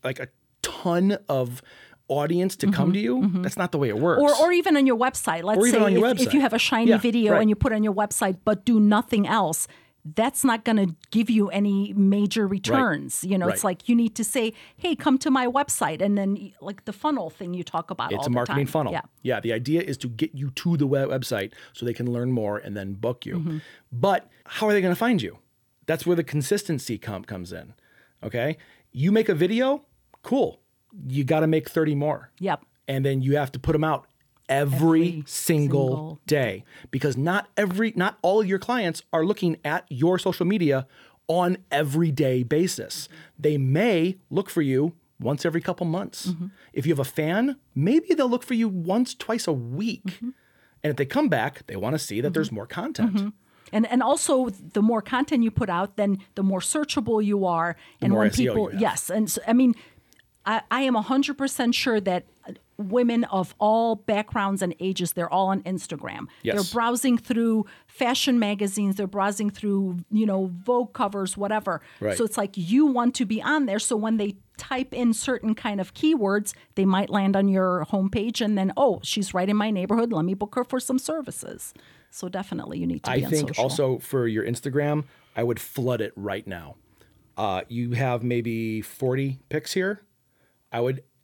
Speaker 1: ton of audience to come to you, that's not the way it works.
Speaker 2: Or even on your website. Let's
Speaker 1: Or even
Speaker 2: say
Speaker 1: on your
Speaker 2: if
Speaker 1: website.
Speaker 2: you have a shiny
Speaker 1: Yeah,
Speaker 2: video
Speaker 1: right.
Speaker 2: and you put it on your website but do nothing else, that's not going to give you any major returns. It's
Speaker 1: Right.
Speaker 2: like you need to say, hey, come to my website. And then like the funnel thing you talk about all
Speaker 1: It's
Speaker 2: the
Speaker 1: a marketing
Speaker 2: time.
Speaker 1: funnel.
Speaker 2: Yeah.
Speaker 1: The idea is to get you to the website so they can learn more and then book you. But how are they going to find you? That's where the consistency comes in. Okay? You make a video, cool. You got to make 30 more.
Speaker 2: Yep.
Speaker 1: And then you have to put them out every single day, because not all of your clients are looking at your social media on everyday basis. They may look for you once every couple months. If you have a fan, maybe they'll look for you once, twice a week. And if they come back, they want to see that there's more content.
Speaker 2: And also, the more content you put out, then the more searchable you are. And
Speaker 1: more
Speaker 2: when
Speaker 1: SEO you
Speaker 2: people,
Speaker 1: have.
Speaker 2: yes. And so, I mean, I am 100% sure that women of all backgrounds and ages, they're all on Instagram.
Speaker 1: Yes.
Speaker 2: They're browsing through fashion magazines. They're browsing through, Vogue covers, whatever.
Speaker 1: Right.
Speaker 2: So it's like you want to be on there. So when they type in certain kind of keywords, they might land on your homepage and then, oh, she's right in my neighborhood. Let me book her for some services. So definitely you need to be
Speaker 1: I
Speaker 2: on
Speaker 1: think
Speaker 2: social.
Speaker 1: also for your Instagram, I would flood it right now. You have maybe 40 pics here. I would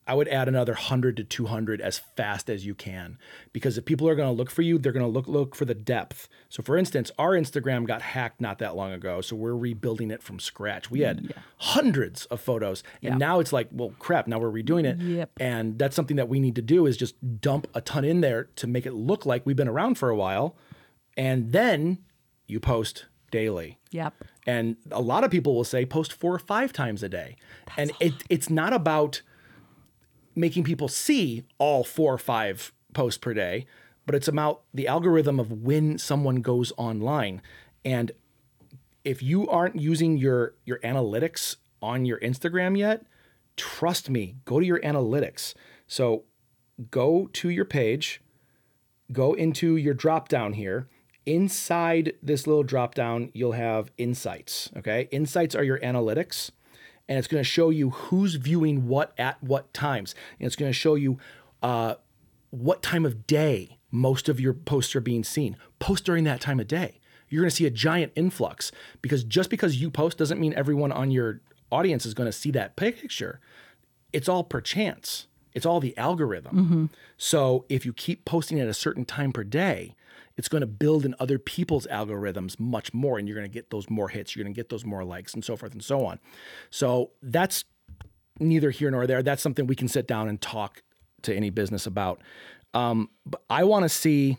Speaker 1: I would add another 100 to 200 as fast as you can, because if people are going to look for you, they're going to look for the depth. So for instance, our Instagram got hacked not that long ago, so we're rebuilding it from scratch. We had hundreds of photos, and now it's like, well, crap, now we're redoing it.
Speaker 2: Yep.
Speaker 1: And that's something that we need to do, is just dump a ton in there to make it look like we've been around for a while. And then you post daily.
Speaker 2: Yep.
Speaker 1: And a lot of people will say post 4 or 5 times a day. And it's not about making people see all 4 or 5 posts per day, but it's about the algorithm of when someone goes online. And if you aren't using your analytics on your Instagram yet, trust me, go to your analytics. So go to your page, go into your drop down here. Inside this little drop down, you'll have insights. Okay. Insights are your analytics, and it's going to show you who's viewing what at what times. And it's going to show you what time of day most of your posts are being seen. Post during that time of day. You're going to see a giant influx, because just because you post doesn't mean everyone on your audience is going to see that picture. It's all per chance. It's all the algorithm. So if you keep posting at a certain time per day, it's going to build in other people's algorithms much more, and you're going to get those more hits. You're going to get those more likes, and so forth and so on. So that's neither here nor there. That's something we can sit down and talk to any business about. But I want to see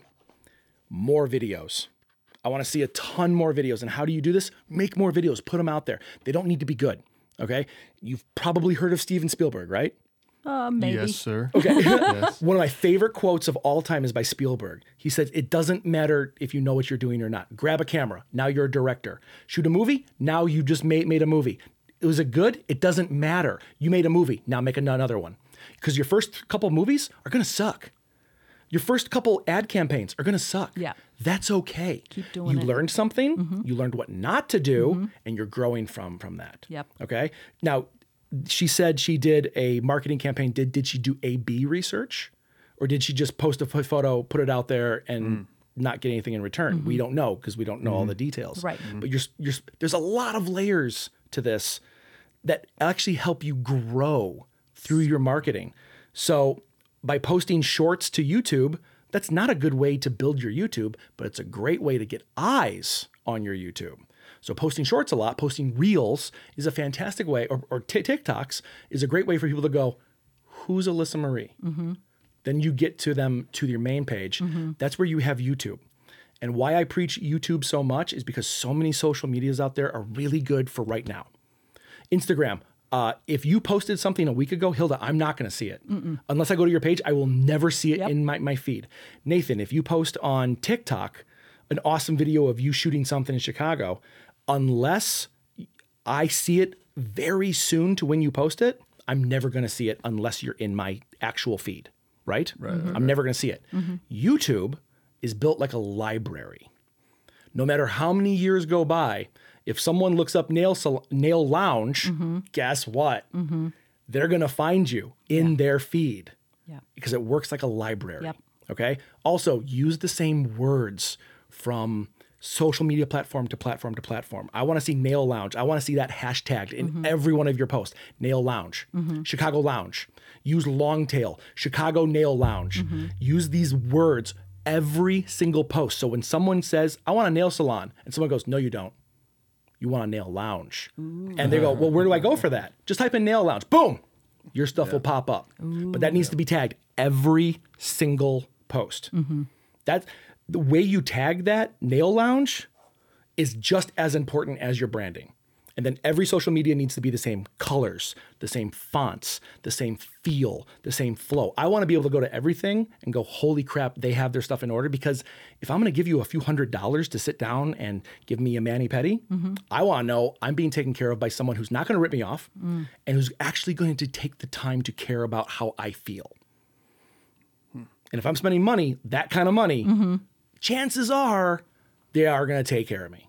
Speaker 1: more videos. I want to see a ton more videos. And how do you do this? Make more videos. Put them out there. They don't need to be good. Okay. You've probably heard of Steven Spielberg, right?
Speaker 2: Maybe.
Speaker 3: Yes, sir.
Speaker 1: Okay. One of my favorite quotes of all time is by Spielberg. He said, "It doesn't matter if you know what you're doing or not. Grab a camera. Now you're a director. Shoot a movie. Now you just made a movie. Was it good? It doesn't matter. You made a movie. Now make another one. Because your first couple of movies are going to suck. Your first couple ad campaigns are going to suck.
Speaker 2: Yeah.
Speaker 1: That's okay.
Speaker 2: Keep doing
Speaker 1: You
Speaker 2: it.
Speaker 1: learned something. You learned what not to do, and you're growing from that.
Speaker 2: Yep.
Speaker 1: Okay. Now, she said she did a marketing campaign. Did she do A/B research, or did she just post a photo, put it out there, and not get anything in return? We don't know, because we don't know all the details.
Speaker 2: Right.
Speaker 1: But there's a lot of layers to this that actually help you grow through your marketing. So by posting shorts to YouTube, that's not a good way to build your YouTube, but it's a great way to get eyes on your YouTube. So posting shorts a lot, posting reels is a fantastic way, or TikToks is a great way for people to go, who's Alyssa Marie? Then you get to them to your main page. That's where you have YouTube. And why I preach YouTube so much is because so many social medias out there are really good for right now. Instagram. If you posted something a week ago, Hilda, I'm not going to see it. Unless I go to your page, I will never see it in my feed. Nathan, if you post on TikTok an awesome video of you shooting something in Chicago, unless I see it very soon to when you post it, I'm never going to see it unless you're in my actual feed, right? I'm never going to see it. YouTube is built like a library. No matter how many years go by, if someone looks up nail lounge, guess what? They're going to find you in their feed because it works like a library. Okay. Also, use the same words from social media platform to platform to platform. I want to see nail lounge. I want to see that hashtagged in every one of your posts. Nail lounge, Chicago lounge. Use long tail, Chicago nail lounge. Use these words every single post. So when someone says, I want a nail salon, and someone goes, no, you don't. You want a nail lounge. And they go, well, where do I go for that? Just type in nail lounge. Boom. Your stuff will pop up. But that needs to be tagged every single post. That's the way you tag that nail lounge is just as important as your branding. And then every social media needs to be the same colors, the same fonts, the same feel, the same flow. I want to be able to go to everything and go, holy crap, they have their stuff in order. Because if I'm going to give you a few $100s to sit down and give me a mani-pedi, I want to know I'm being taken care of by someone who's not going to rip me off and who's actually going to take the time to care about how I feel. And if I'm spending money, that kind of money, chances are they are going to take care of me.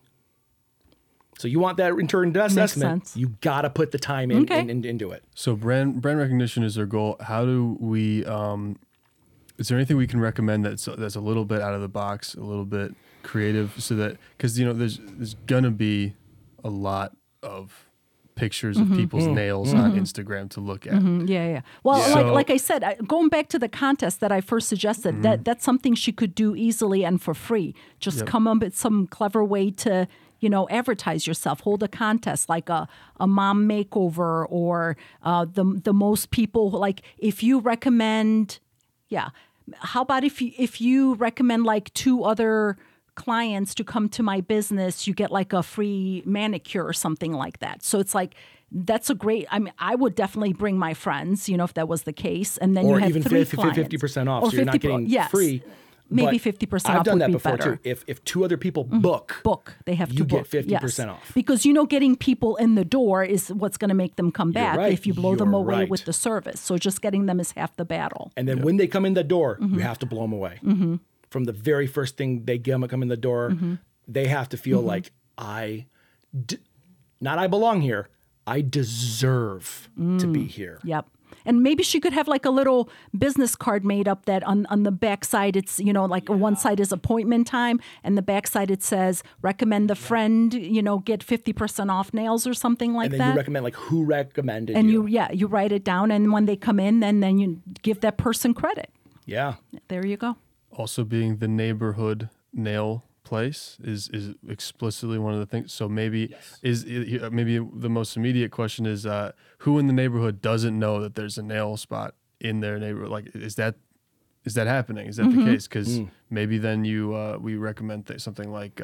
Speaker 1: So you want that return assessment,
Speaker 2: sense.
Speaker 1: you got to put the time in, into it.
Speaker 3: So brand recognition is their goal. How do we, is there anything we can recommend that's a little bit out of the box, a little bit creative so that, because, you know, there's going to be a lot of pictures of people's nails on Instagram to look at.
Speaker 2: Yeah. Well,
Speaker 3: Yeah.
Speaker 2: like I said, going back to the contest that I first suggested, that's something she could do easily and for free. Just come up with some clever way to, advertise yourself. Hold a contest like a mom makeover or the most people, like if you recommend, how about if you recommend like 2 other clients to come to my business, you get like a free manicure or something like that. So it's like, that's a great, I would definitely bring my friends, if that was the case. And then
Speaker 1: Or
Speaker 2: you have
Speaker 1: even
Speaker 2: 3
Speaker 1: 50%
Speaker 2: clients.
Speaker 1: 50% off,
Speaker 2: Or
Speaker 1: so you're not
Speaker 2: 50%,
Speaker 1: getting
Speaker 2: yes.
Speaker 1: free.
Speaker 2: Maybe
Speaker 1: but
Speaker 2: 50%
Speaker 1: I've
Speaker 2: off
Speaker 1: done
Speaker 2: would
Speaker 1: that
Speaker 2: be
Speaker 1: before
Speaker 2: better.
Speaker 1: too. If 2 other people book,
Speaker 2: they have
Speaker 1: you
Speaker 2: to
Speaker 1: get
Speaker 2: book.
Speaker 1: 50%
Speaker 2: yes.
Speaker 1: off.
Speaker 2: Because getting people in the door is what's going to make them come back
Speaker 1: right.
Speaker 2: if you blow them
Speaker 1: You're
Speaker 2: away
Speaker 1: right.
Speaker 2: with the service. So just getting them is half the battle.
Speaker 1: And then when they come in the door,
Speaker 2: Mm-hmm.
Speaker 1: you have to blow them away. From the very first thing they come in the door,
Speaker 2: Mm-hmm.
Speaker 1: they have to feel like not I belong here. I deserve to be here.
Speaker 2: Yep. And maybe she could have like a little business card made up that on the back side, it's, like one side is appointment time and the back side it says, recommend a friend, get 50% off nails or something like
Speaker 1: And then
Speaker 2: that.
Speaker 1: you recommend like who recommended
Speaker 2: and
Speaker 1: you.
Speaker 2: you write it down. And when they come in, then you give that person credit.
Speaker 1: Yeah.
Speaker 2: There you go.
Speaker 3: Also being the neighborhood nail place is explicitly one of the things. So maybe maybe the most immediate question is who in the neighborhood doesn't know that there's a nail spot in their neighborhood? Like, is that happening? Is that the case? Because maybe then we recommend something like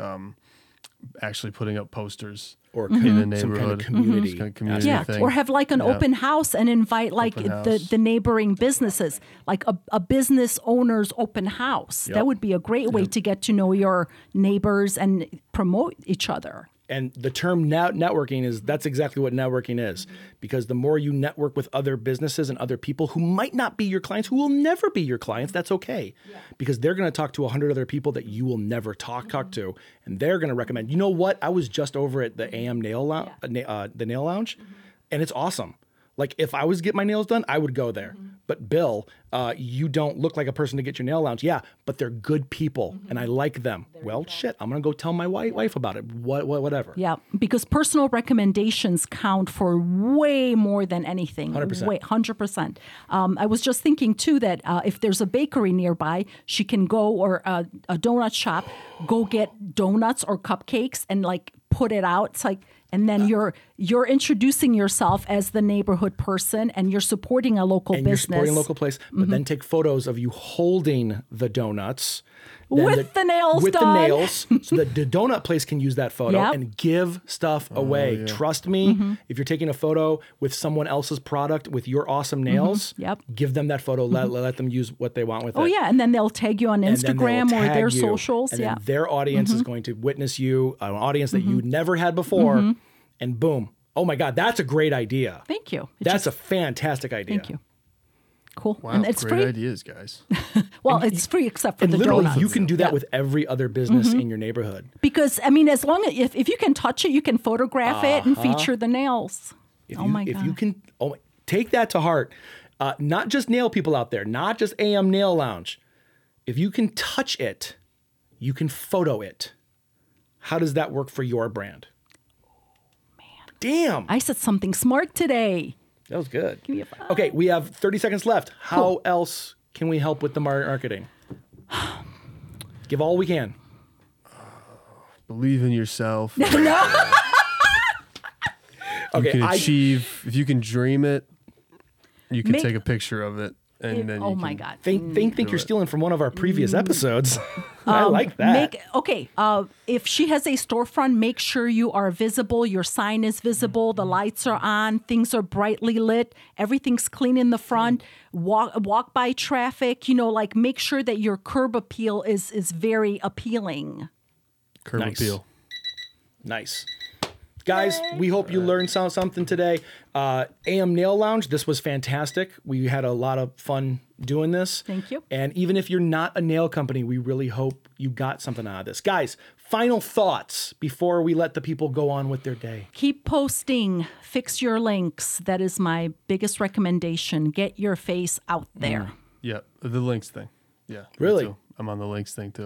Speaker 3: actually putting up posters
Speaker 1: Or
Speaker 3: in the
Speaker 1: some kind
Speaker 3: neighborhood
Speaker 1: of community.
Speaker 3: Some kind of community
Speaker 2: Yeah,
Speaker 3: thing.
Speaker 2: or have like an
Speaker 3: Yeah.
Speaker 2: open house and invite like
Speaker 3: Open house.
Speaker 2: the neighboring businesses, like a business owner's open house.
Speaker 1: Yep.
Speaker 2: That would be a great way to get to know your neighbors and promote each other.
Speaker 1: And the term networking that's exactly what networking is. Because the more you network with other businesses and other people who might not be your clients, who will never be your clients, that's okay. Because they're going to talk to 100 other people that you will never talk to. And they're going to recommend, you know what? I was just over at the AM Nail Lounge, the Nail Lounge, and it's awesome. Like if I was to get my nails done, I would go there. But Bill, you don't look like a person to get your nail lounge. Yeah, but they're good people and I like them. Well, shit, I'm going to go tell my wife about it. Whatever.
Speaker 2: Yeah, because personal recommendations count for way more than anything.
Speaker 1: 100%.
Speaker 2: Way, 100%. I was just thinking too that if there's a bakery nearby, she can go, or a donut shop, go get donuts or cupcakes and like put it out. It's like, and then you're introducing yourself as the neighborhood person, and you're supporting a local
Speaker 1: And
Speaker 2: business.
Speaker 1: you're supporting a local place, but then take photos of you holding the donuts. Then
Speaker 2: With the nails
Speaker 1: With
Speaker 2: done.
Speaker 1: the nails. So that the donut place can use that photo
Speaker 2: Yep.
Speaker 1: and give stuff away. Trust me, if you're taking a photo with someone else's product with your awesome nails,
Speaker 2: Yep.
Speaker 1: give them that photo. Let them use what they want with it.
Speaker 2: Oh yeah, and then they'll tag you on
Speaker 1: And then they'll
Speaker 2: Instagram or
Speaker 1: tag
Speaker 2: their
Speaker 1: you,
Speaker 2: socials.
Speaker 1: and
Speaker 2: Yeah.
Speaker 1: then their audience is going to witness you, an audience that you never had before, and boom. Oh my God, that's a great idea.
Speaker 2: Thank you.
Speaker 1: That's a fantastic idea.
Speaker 2: Thank you. Cool.
Speaker 3: Wow,
Speaker 2: And it's
Speaker 3: great
Speaker 2: free.
Speaker 3: ideas, guys.
Speaker 2: Well, it's free except for
Speaker 1: And
Speaker 2: the
Speaker 1: literally,
Speaker 2: donuts.
Speaker 1: you can do that
Speaker 2: Yeah.
Speaker 1: with every other business in your neighborhood.
Speaker 2: Because as long as if you can touch it, you can photograph it and feature the nails.
Speaker 1: If
Speaker 2: Oh
Speaker 1: you,
Speaker 2: my
Speaker 1: if
Speaker 2: God.
Speaker 1: you can, take that to heart. Not just nail people out there, not just AM Nail Lounge. If you can touch it, you can photo it. How does that work for your brand? Damn,
Speaker 2: I said something smart today.
Speaker 1: that was good.
Speaker 2: Give me a 5.
Speaker 1: Okay, we have 30 seconds left. How
Speaker 2: Cool.
Speaker 1: else can we help with the marketing? Give all we can.
Speaker 3: Believe in yourself.
Speaker 1: Okay,
Speaker 3: You can achieve, if you can dream it, you can
Speaker 2: Make-
Speaker 3: take a picture of it, and then
Speaker 2: Oh
Speaker 3: you
Speaker 2: my
Speaker 3: can,
Speaker 2: God.
Speaker 1: think you're stealing from one of our previous episodes. I like that.
Speaker 2: If she has a storefront, make sure you are visible. Your sign is visible. The lights are on. Things are brightly lit. Everything's clean in the front. Walk by traffic. Like make sure that your curb appeal is very appealing.
Speaker 3: curb
Speaker 1: Nice.
Speaker 3: appeal.
Speaker 1: Nice. Guys, we hope you learned something today. AM Nail Lounge, this was fantastic. We had a lot of fun doing this.
Speaker 2: Thank you.
Speaker 1: And even if you're not a nail company, we really hope you got something out of this. Guys, final thoughts before we let the people go on with their day.
Speaker 2: Keep posting. Fix your links. That is my biggest recommendation. Get your face out there.
Speaker 3: Yeah, the links thing. Yeah, me
Speaker 1: Really?
Speaker 3: too. I'm on the links thing too.
Speaker 2: Yep.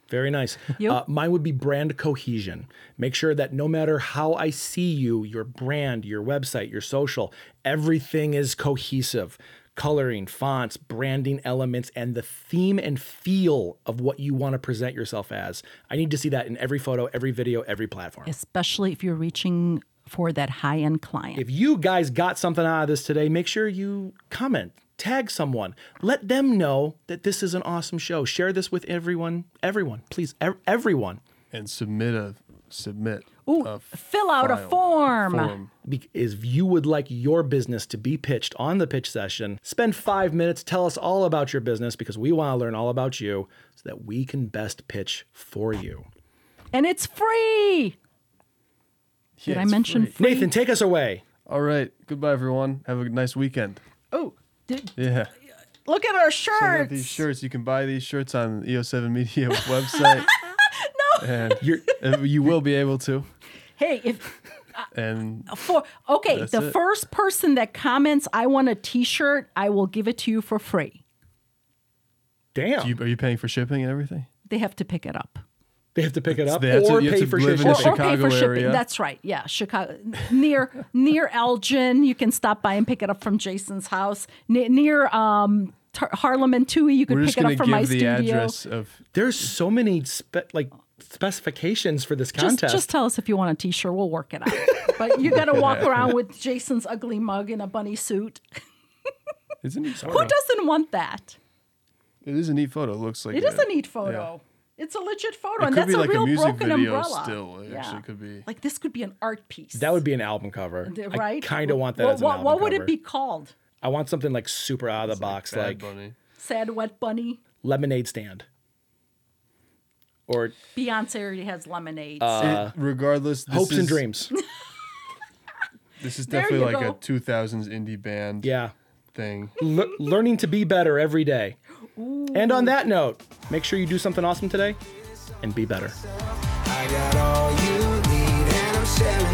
Speaker 1: Very nice.
Speaker 2: Yep.
Speaker 1: Mine would be brand cohesion. Make sure that no matter how I see you, your brand, your website, your social, everything is cohesive. Coloring, fonts, branding elements, and the theme and feel of what you want to present yourself as. I need to see that in every photo, every video, every platform.
Speaker 2: Especially if you're reaching for that high-end client.
Speaker 1: If you guys got something out of this today, make sure you comment, tag someone, let them know that this is an awesome show. Share this with everyone, please, everyone.
Speaker 3: And submit
Speaker 2: Ooh,
Speaker 3: a
Speaker 2: fill out a
Speaker 3: file,
Speaker 2: form.
Speaker 1: If you would like your business to be pitched on the pitch session, spend 5 minutes, tell us all about your business because we want to learn all about you so that we can best pitch for you.
Speaker 2: And it's free. Did
Speaker 3: Yeah,
Speaker 2: I
Speaker 3: it's
Speaker 2: mention
Speaker 3: free.
Speaker 2: free?
Speaker 1: Nathan, take us away.
Speaker 3: All right. Goodbye, everyone. Have a nice weekend.
Speaker 2: Oh,
Speaker 3: Yeah.
Speaker 2: look at our
Speaker 3: Check out
Speaker 2: shirts.
Speaker 3: these shirts. You can buy these shirts on EO7 Media website. No. And you will be able to.
Speaker 2: Hey, if
Speaker 3: And
Speaker 2: the
Speaker 3: it.
Speaker 2: first person that comments, I want a T-shirt, I will give it to you for free.
Speaker 1: Damn.
Speaker 3: are you paying for shipping and everything?
Speaker 2: They have to pick it up.
Speaker 1: They have to pick it up
Speaker 3: They have to-
Speaker 1: or
Speaker 3: you have
Speaker 1: pay
Speaker 3: to
Speaker 1: for
Speaker 3: live in
Speaker 1: shipping.
Speaker 3: the Chicago
Speaker 2: or pay for shipping.
Speaker 3: area.
Speaker 2: That's right. Yeah, Chicago near Elgin. You can stop by and pick it up from Jason's house. Near Harlem and Toohey, you could
Speaker 3: We're
Speaker 2: pick
Speaker 3: just
Speaker 2: it
Speaker 3: going
Speaker 2: up
Speaker 3: to
Speaker 2: from my
Speaker 3: give the
Speaker 2: studio.
Speaker 3: address of.
Speaker 1: There's so many specifications for this contest.
Speaker 2: Just tell us if you want a T-shirt. We'll work it out. But you got to walk around with Jason's ugly mug and a bunny suit.
Speaker 3: It's a neat
Speaker 2: Who
Speaker 3: photo.
Speaker 2: doesn't want that?
Speaker 3: It is a neat photo. It looks like
Speaker 2: It is a neat photo. It's a legit photo,
Speaker 3: It
Speaker 2: and
Speaker 3: could
Speaker 2: that's
Speaker 3: be
Speaker 2: a
Speaker 3: like a
Speaker 2: real
Speaker 3: music
Speaker 2: broken
Speaker 3: video
Speaker 2: umbrella.
Speaker 3: still. It actually could be.
Speaker 2: Like this could be an art piece.
Speaker 1: That would be an album cover.
Speaker 2: right.
Speaker 1: I kind of want that as an album
Speaker 2: What would
Speaker 1: cover.
Speaker 2: it be called?
Speaker 1: I want something like super out of the box,
Speaker 3: Bad
Speaker 1: like
Speaker 3: Bunny.
Speaker 2: Sad Wet Bunny.
Speaker 1: lemonade stand. Or
Speaker 2: Beyonce already has lemonades.
Speaker 3: Regardless, this
Speaker 1: hopes and
Speaker 3: is-
Speaker 1: dreams.
Speaker 3: This is
Speaker 2: There
Speaker 3: definitely
Speaker 2: you
Speaker 3: like a
Speaker 2: go.
Speaker 3: 2000s indie band
Speaker 1: Yeah.
Speaker 3: thing.
Speaker 1: Learning to be better every day. And on that note, make sure you do something awesome today and be better.
Speaker 4: I got all you need, and I'm sharing